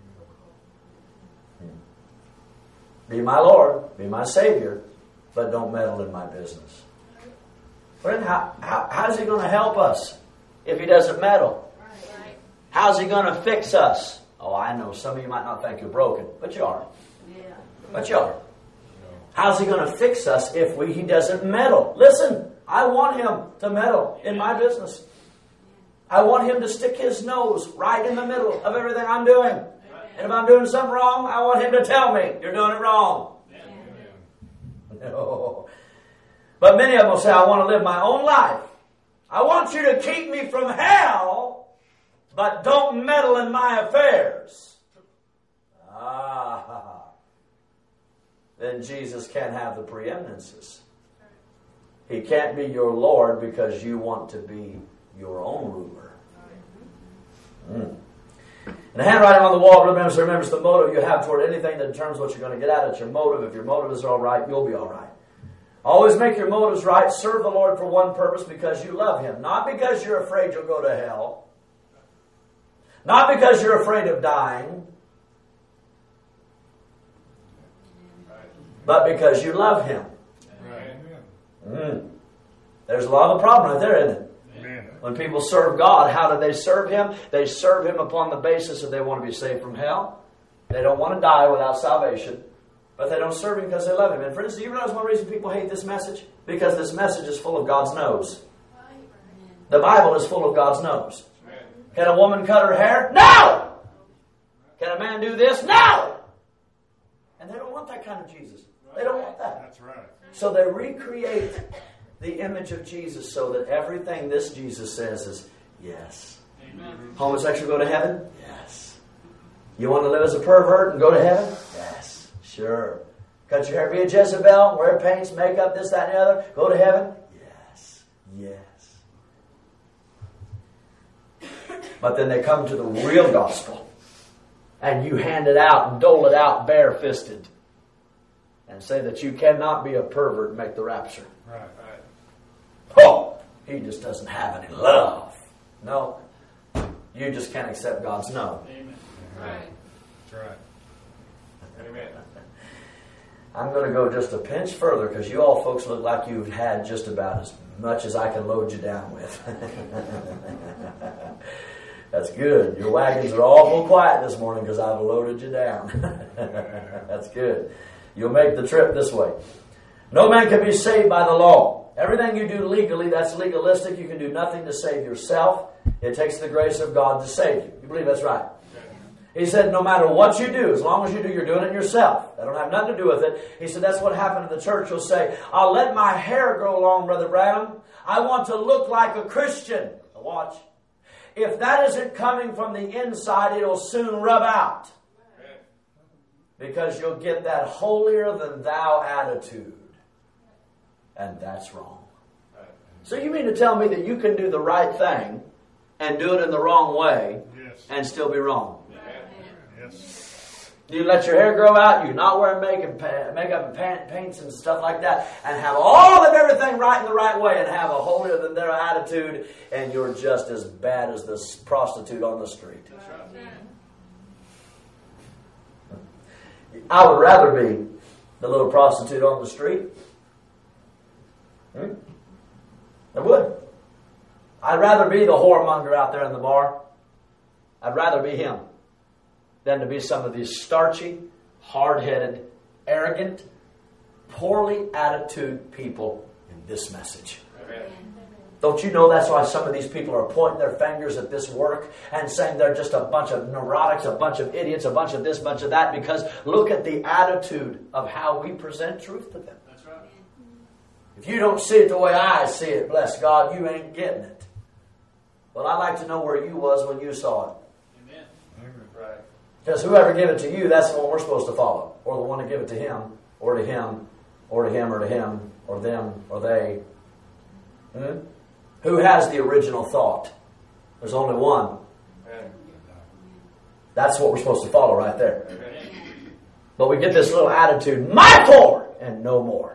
Be my Lord, be my Savior, but don't meddle in my business. Friend, how, how, how's He going to help us if He doesn't meddle? Right. How's He going to fix us? Oh, I know some of you might not think you're broken, but you are. Yeah. But you are. How's He going to fix us if we He doesn't meddle? Listen, I want Him to meddle in my business. I want Him to stick His nose right in the middle of everything I'm doing. And if I'm doing something wrong, I want Him to tell me, you're doing it wrong. No. But many of them will say, I want to live my own life. I want you to keep me from hell, but don't meddle in my affairs. Ah. Then Jesus can't have the preeminences. He can't be your Lord because you want to be your own ruler. Mm. And the handwriting on the wall remembers, remembers the motive you have toward anything that determines what you're going to get at. It's your motive. If your motive is all right, you'll be all right. Always make your motives right. Serve the Lord for one purpose, because you love Him. Not because you're afraid you'll go to hell. Not because you're afraid of dying. But because you love Him. Mm. There's a lot of the problem right there, isn't it? Amen. When people serve God, how do they serve Him? They serve Him upon the basis that they want to be saved from hell. They don't want to die without salvation. But they don't serve Him because they love Him. And friends, do you realize one reason people hate this message? Because this message is full of God's no's. The Bible is full of God's no's. Can a woman cut her hair? No! Can a man do this? No! And they don't want that kind of Jesus. They don't want that. That's right. So they recreate the image of Jesus so that everything this Jesus says is yes. Amen. Homosexual go to heaven? Yes. You want to live as a pervert and go to heaven? Yes. Sure. Cut your hair, be a Jezebel, wear paints, makeup, this, that, and the other, go to heaven? Yes. Yes. But then they come to the real gospel and you hand it out and dole it out bare-fisted. And say that you cannot be a pervert and make the rapture. Right, right. Oh, he just doesn't have any love. No. You just can't accept God's no. Amen. Right. That's right. Amen. I'm going to go just a pinch further because you all folks look like you've had just about as much as I can load you down with. That's good. Your wagons are awful quiet this morning because I've loaded you down. That's good. You'll make the trip this way. No man can be saved by the law. Everything you do legally, that's legalistic. You can do nothing to save yourself. It takes the grace of God to save you. You believe that's right? He said no matter what you do, as long as you do, you're doing it yourself. That don't have nothing to do with it. He said that's what happened in the church. You'll say, I'll let my hair grow long, Brother Branham. I want to look like a Christian. Now watch. If that isn't coming from the inside, it'll soon rub out. Because you'll get that holier-than-thou attitude. And that's wrong. So you mean to tell me that you can do the right thing and do it in the wrong way Yes. and still be wrong? Yes. You let your hair grow out, you not wear makeup, makeup and paint, paints and stuff like that, and have all of everything right in the right way and have a holier-than-thou attitude, and you're just as bad as this prostitute on the street. That's right. I would rather be the little prostitute on the street. Hmm? I would. I'd rather be the whoremonger out there in the bar. I'd rather be him than to be some of these starchy, hard-headed, arrogant, poorly attitude people in this message. Amen. Don't you know that's why some of these people are pointing their fingers at this work and saying they're just a bunch of neurotics, a bunch of idiots, a bunch of this, bunch of that, because look at the attitude of how we present truth to them. That's right. If you don't see it the way I see it, bless God, you ain't getting it. Well, I'd like to know where you was when you saw it. Amen. Right. Because whoever gave it to you, that's the one we're supposed to follow. Or the one to give it to him, or to him, or to him, or to him, or them, or they. Hmm? Who has the original thought? There's only one. Amen. That's what we're supposed to follow right there. Amen. But we get this little attitude, my for, and no more.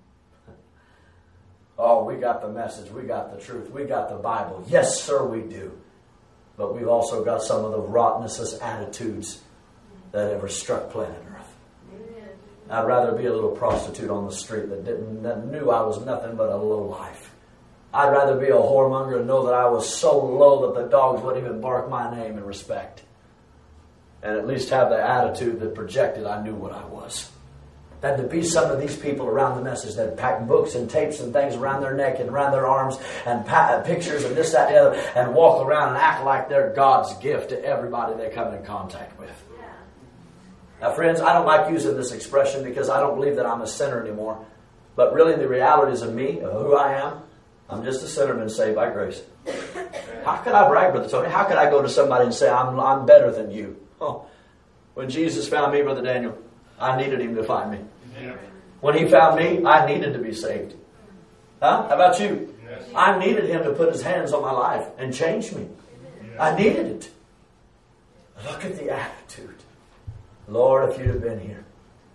Oh, we got the message. We got the truth. We got the Bible. Yes, sir, we do. But we've also got some of the rottenest attitudes that ever struck planet Earth. Amen. I'd rather be a little prostitute on the street that didn't that knew I was nothing but a low life. I'd rather be a whoremonger and know that I was so low that the dogs wouldn't even bark my name in respect. And at least have the attitude that projected I knew what I was. Than to be some of these people around the message that pack books and tapes and things around their neck and around their arms and pa- pictures and this, that, and the other, and walk around and act like they're God's gift to everybody they come in contact with. Yeah. Now, friends, I don't like using this expression because I don't believe that I'm a sinner anymore. But really the realities of me, of who I am, I'm just a sinner been saved by grace. How could I brag, Brother Tony? How could I go to somebody and say, I'm, I'm better than you? Oh, when Jesus found me, Brother Daniel, I needed him to find me. Yeah. When he found me, I needed to be saved. Huh? How about you? Yes. I needed him to put his hands on my life and change me. Yes. I needed it. Look at the attitude. Lord, if you'd have been here.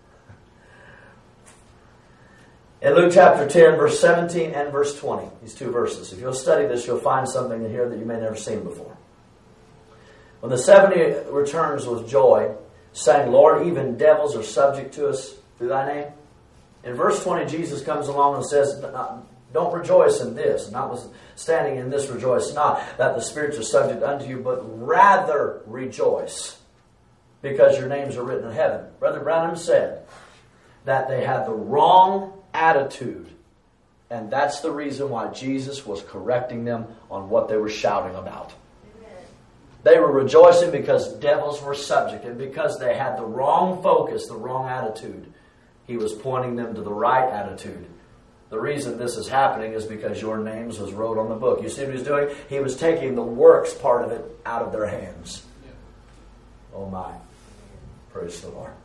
In Luke chapter ten, verse seventeen and verse twenty, these two verses, if you'll study this, you'll find something in here that you may never seen before. When the seventy returns with joy, saying, Lord, even devils are subject to us through thy name. In verse twenty, Jesus comes along and says, don't rejoice in this, notwithstanding in this rejoice not that the spirits are subject unto you, but rather rejoice, because your names are written in heaven. Brother Branham said that they had the wrong attitude, and that's the reason why Jesus was correcting them on what they were shouting about. Amen. They were rejoicing because devils were subject, and because they had the wrong focus, the wrong attitude. He was pointing them to the right attitude. The reason this is happening is because your names was wrote on the book. You see what he was doing? He was taking the works part of it out of their hands. Yeah. Oh my. Praise the Lord.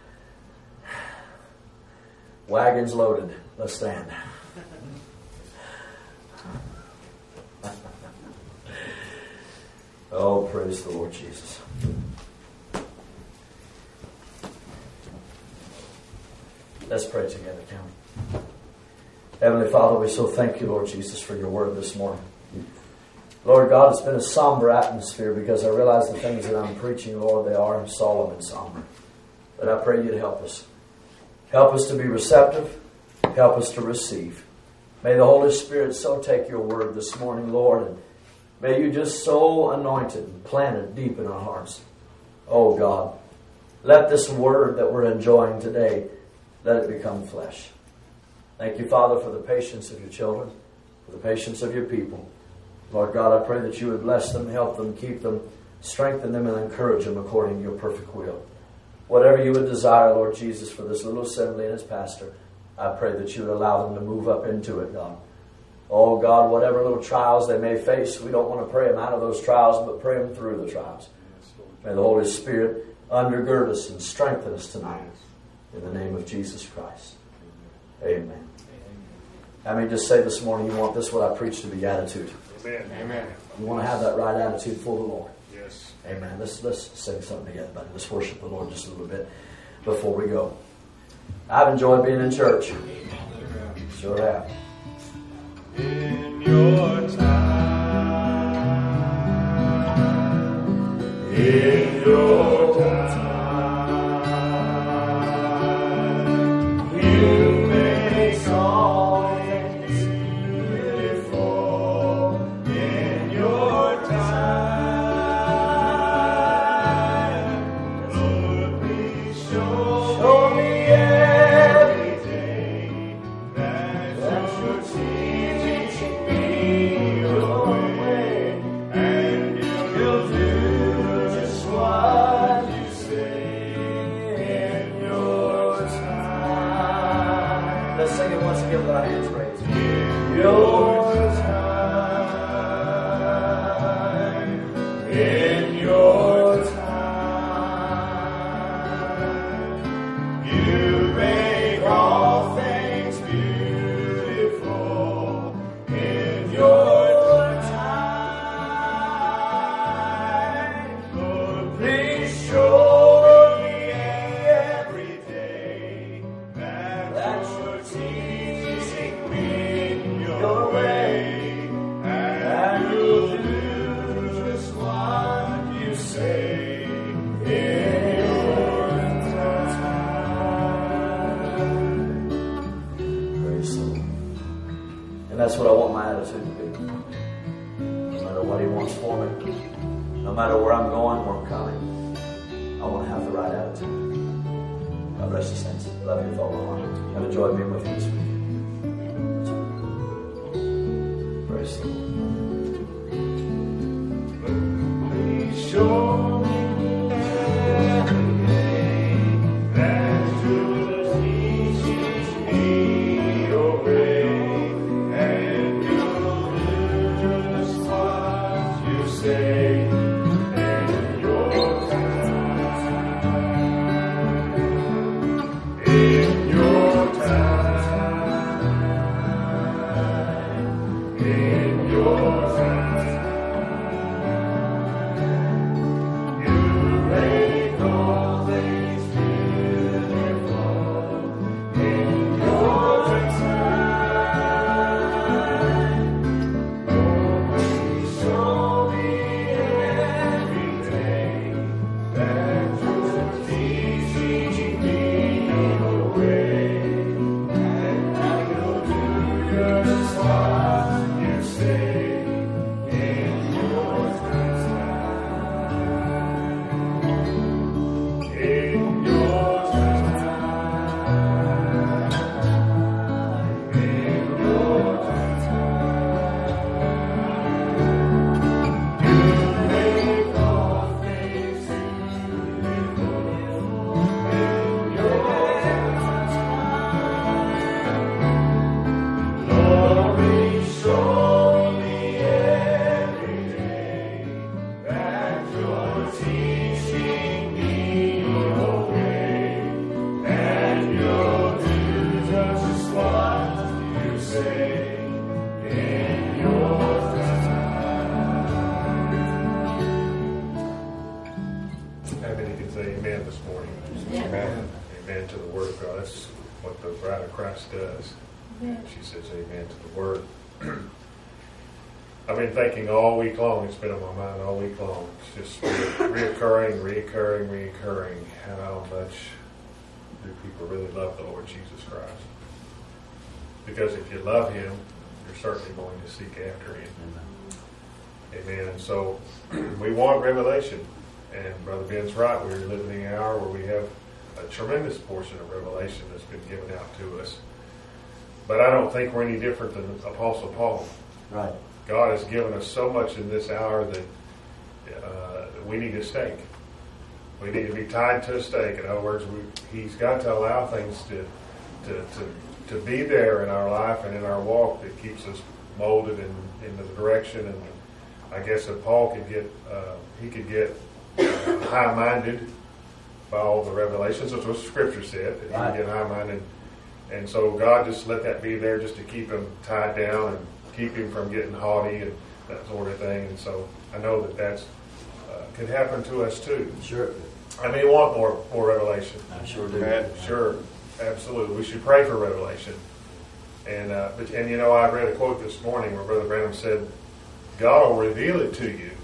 Wagons loaded. Let's stand. Oh, praise the Lord Jesus. Let's pray together, County. Heavenly Father, we so thank you, Lord Jesus, for your word this morning. Lord God, it's been a somber atmosphere because I realize the things that I'm preaching, Lord, they are solemn and somber. But I pray you'd help us. Help us to be receptive. Help us to receive. May the Holy Spirit so take your word this morning, Lord, and may you just so anoint it and plant it deep in our hearts. Oh God, let this word that we're enjoying today, let it become flesh. Thank you, Father, for the patience of your children, for the patience of your people. Lord God, I pray that you would bless them, help them, keep them, strengthen them, and encourage them according to your perfect will. Whatever you would desire, Lord Jesus, for this little assembly and its pastor, I pray that you would allow them to move up into it, God. Oh, God, whatever little trials they may face, we don't want to pray them out of those trials, but pray them through the trials. May the Holy Spirit undergird us and strengthen us tonight. In the name of Jesus Christ. Amen. I mean, just say this morning, you want this, what I preach, to be attitude. Amen. Amen. You want to have that right attitude for the Lord. Yes. Amen. Let's let's sing something together, buddy. Let's worship the Lord just a little bit before we go. I've enjoyed being in church. Sure have. In your time, in your time, you make all things beautiful. In your time, Lord, please show, show me every day that you're teaching me your way, and you'll do just what you say in your time. Let's sing it once again with our hands raised. In your time, in your time, you make all things beautiful. In your time, Lord, please show me every day that you're teaching me your way, and you'll do just what you say in your time. Praise the Lord. And that's what I want my attitude to be. No matter what He wants for me, no matter where I'm going, where I'm coming, I want to have the right attitude. God bless you, saints. Love you with all my heart. I've enjoyed being with you this week. Praise the Lord. Please show me every day that you're teaching me your amen this morning. Amen. Amen to the Word of God. That's what the bride of Christ does. She says amen to the Word. I've been thinking all week long, it's been on my mind all week long. It's just re- reoccurring, reoccurring, reoccurring. How much do people really love the Lord Jesus Christ? Because if you love Him, you're certainly going to seek after Him. Amen. And so we want revelation. And Brother Ben's right. We're living in an hour where we have a tremendous portion of revelation that's been given out to us. But I don't think we're any different than Apostle Paul. Right. God has given us so much in this hour that uh, we need a stake. We need to be tied to a stake. In other words, we, He's got to allow things to, to to to be there in our life and in our walk that keeps us molded in, in the direction. And I guess if Paul could get, uh, he could get uh, high-minded by all the revelations. That's what Scripture said, that he Right. would get high-minded. And so God just let that be there just to keep him tied down and keep him from getting haughty and that sort of thing. And so I know that that's uh, could happen to us too. Sure. I mean, we want more more revelation. I sure do. Amen. Sure, absolutely. We should pray for revelation. And uh, but and you know, I read a quote this morning where Brother Branham said, "God will reveal it to you."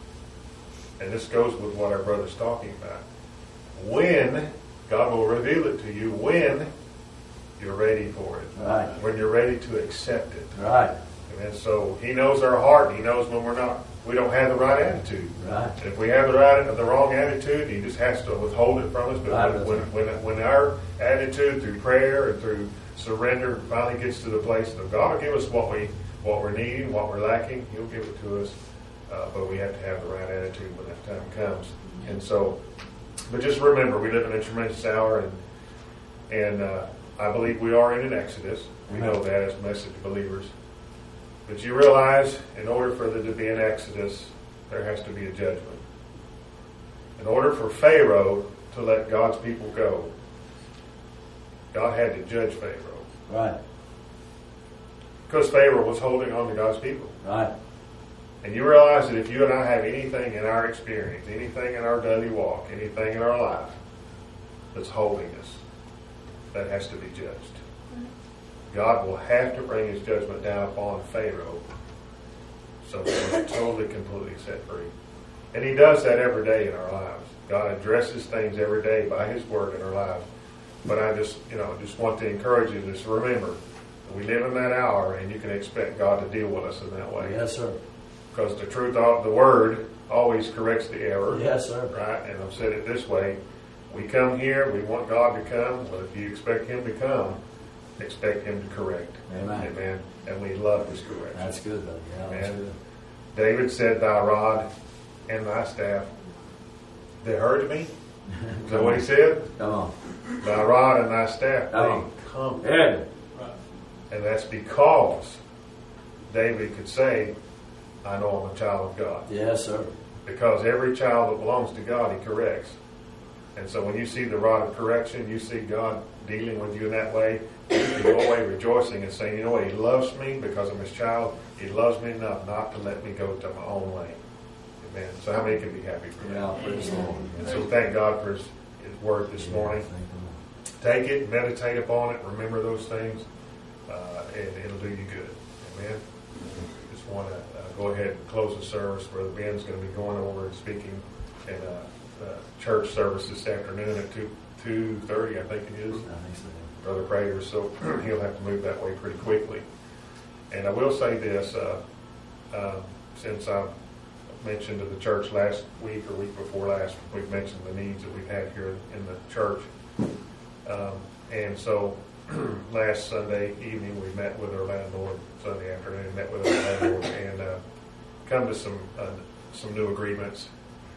And this goes with what our brother's talking about. When God will reveal it to you, when you're ready for it, Right. when you're ready to accept it. Right. And so He knows our heart. He knows when we're not, we don't have the right attitude. Right. And if we have the right, the wrong attitude, He just has to withhold it from us. But Right. when, when, when, when our attitude through prayer and through surrender finally gets to the place that God will give us what we what we're needing, what we're lacking, He'll give it to us. Uh, but we have to have the right attitude when that time comes. And so, but just remember, we live in a tremendous hour, and and uh, I believe we are in an Exodus. We know that as message believers. But you realize, in order for there to be an Exodus, there has to be a judgment. In order for Pharaoh to let God's people go, God had to judge Pharaoh. Right. Because Pharaoh was holding on to God's people. Right. And you realize that if you and I have anything in our experience, anything in our daily walk, anything in our life that's holding us, that has to be judged. God will have to bring His judgment down upon Pharaoh so that we're totally, completely set free. And He does that every day in our lives. God addresses things every day by His Word in our lives. But I just, you know, just want to encourage you to just remember that we live in that hour, and you can expect God to deal with us in that way. Yes, sir. Because the truth of the Word always corrects the error. Yes, sir. Right? And I've said it this way. We come here, we want God to come, but if you expect Him to come, expect Him to correct. Amen. Amen. And we love His correction. That's good, buddy. Yeah, that's Amen. good. David said, "Thy rod and thy staff, they heard me." Is that what he said? Come on. Thy rod and thy staff, Come they on. comfort. Yeah. And that's because David could say, "I know I'm a child of God." Yes, sir. Because every child that belongs to God, He corrects. And so when you see the rod of correction, you see God dealing with you in that way, you can go away rejoicing and saying, you know what, He loves me because I'm His child. He loves me enough not to let me go to my own way. Amen. So how many can be happy for that? Yeah, praise the Lord. And so thank God for His, His Word this morning. Take it, meditate upon it, remember those things, uh, and it'll do you good. Amen. Just want to uh, go ahead and close the service. Brother Ben's going to be going over and speaking in a, a church service this afternoon at two two thirty, I think it is. I think so. Brother Prager, so he'll have to move that way pretty quickly. And I will say this, uh, uh, since I mentioned to the church last week or week before last, we've mentioned the needs that we've had here in the church. Um, and so last Sunday evening we met with our landlord, Sunday afternoon, met with our landlord and uh, come to some uh, some new agreements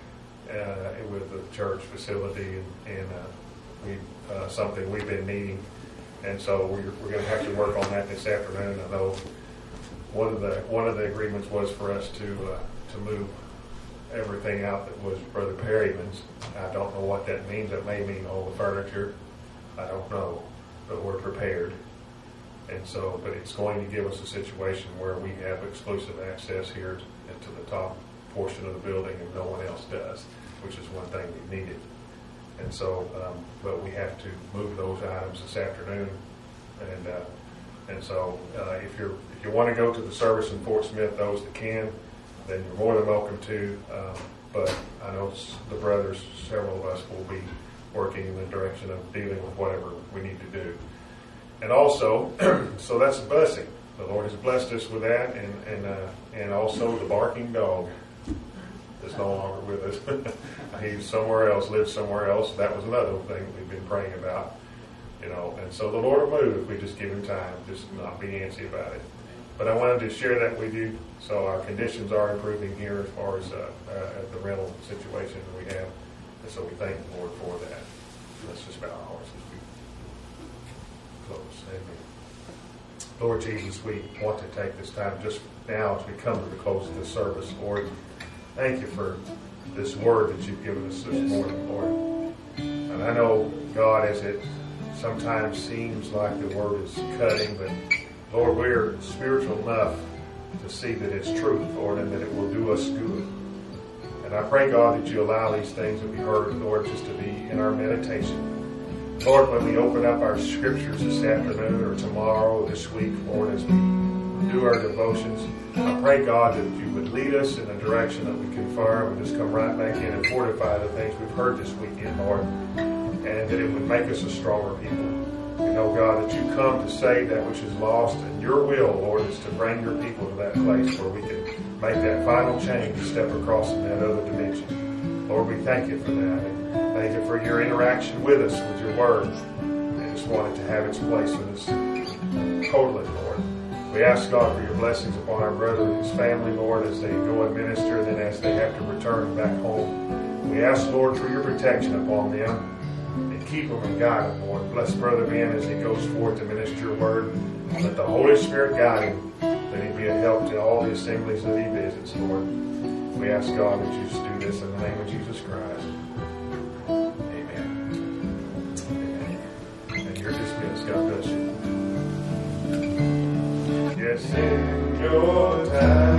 uh, with the church facility and, and uh, we uh, something we've been needing. And so we're, we're going to have to work on that this afternoon. I know one of the one of the agreements was for us to uh, to move everything out that was Brother Perryman's. I don't know what that means. It may mean all the furniture. I don't know, but we're prepared. And so, but it's going to give us a situation where we have exclusive access here to the top portion of the building and no one else does, which is one thing we needed. And so, um, but we have to move those items this afternoon. And uh, and so, uh, if you're if you want to go to the service in Fort Smith, those that can, then you're more than welcome to. Um, but I know the brothers, several of us, will be working in the direction of dealing with whatever we need to do. And also, so that's a blessing. The Lord has blessed us with that, and and uh, and also the barking dog is no longer with us. He's somewhere else, lives somewhere else. That was another thing we've been praying about, you know. And so the Lord will move if we just give Him time, just not be antsy about it. But I wanted to share that with you. So our conditions are improving here as far as uh, uh, the rental situation that we have, and so we thank the Lord for that. Let's just bow our hearts as we close. Amen. Lord Jesus, we want to take this time just now as we come to the close of this service, Lord. Thank you for this word that you've given us this morning, Lord. And I know, God, as it sometimes seems like the word is cutting, but Lord, we're spiritual enough to see that it's truth, Lord, and that it will do us good. And I pray, God, that you allow these things that we heard, Lord, just to be in our meditation. Lord, when we open up our scriptures this afternoon or tomorrow or this week, Lord, as we do our devotions, I pray, God, that you would lead us in a direction that we confirm and just come right back in and fortify the things we've heard this weekend, Lord, and that it would make us a stronger people. We know, God, that you come to save that which is lost, and your will, Lord, is to bring your people to that place where we can make that final change to step across in that other dimension. Lord, we thank you for that, and thank you for your interaction with us, with your word. I just want it to have its place with us totally, Lord. We ask, God, for your blessings upon our brother and his family, Lord, as they go and minister, and then as they have to return back home. We ask, Lord, for your protection upon them, and keep them and guide them, Lord. Bless Brother Ben as he goes forth to minister your word. Let the Holy Spirit guide him, that he be a help to all the assemblies that he visits, Lord. We ask, God, that you just do this in the name of Jesus Christ. Amen. Amen. And you're dismissed. God bless you. Yes, in your time.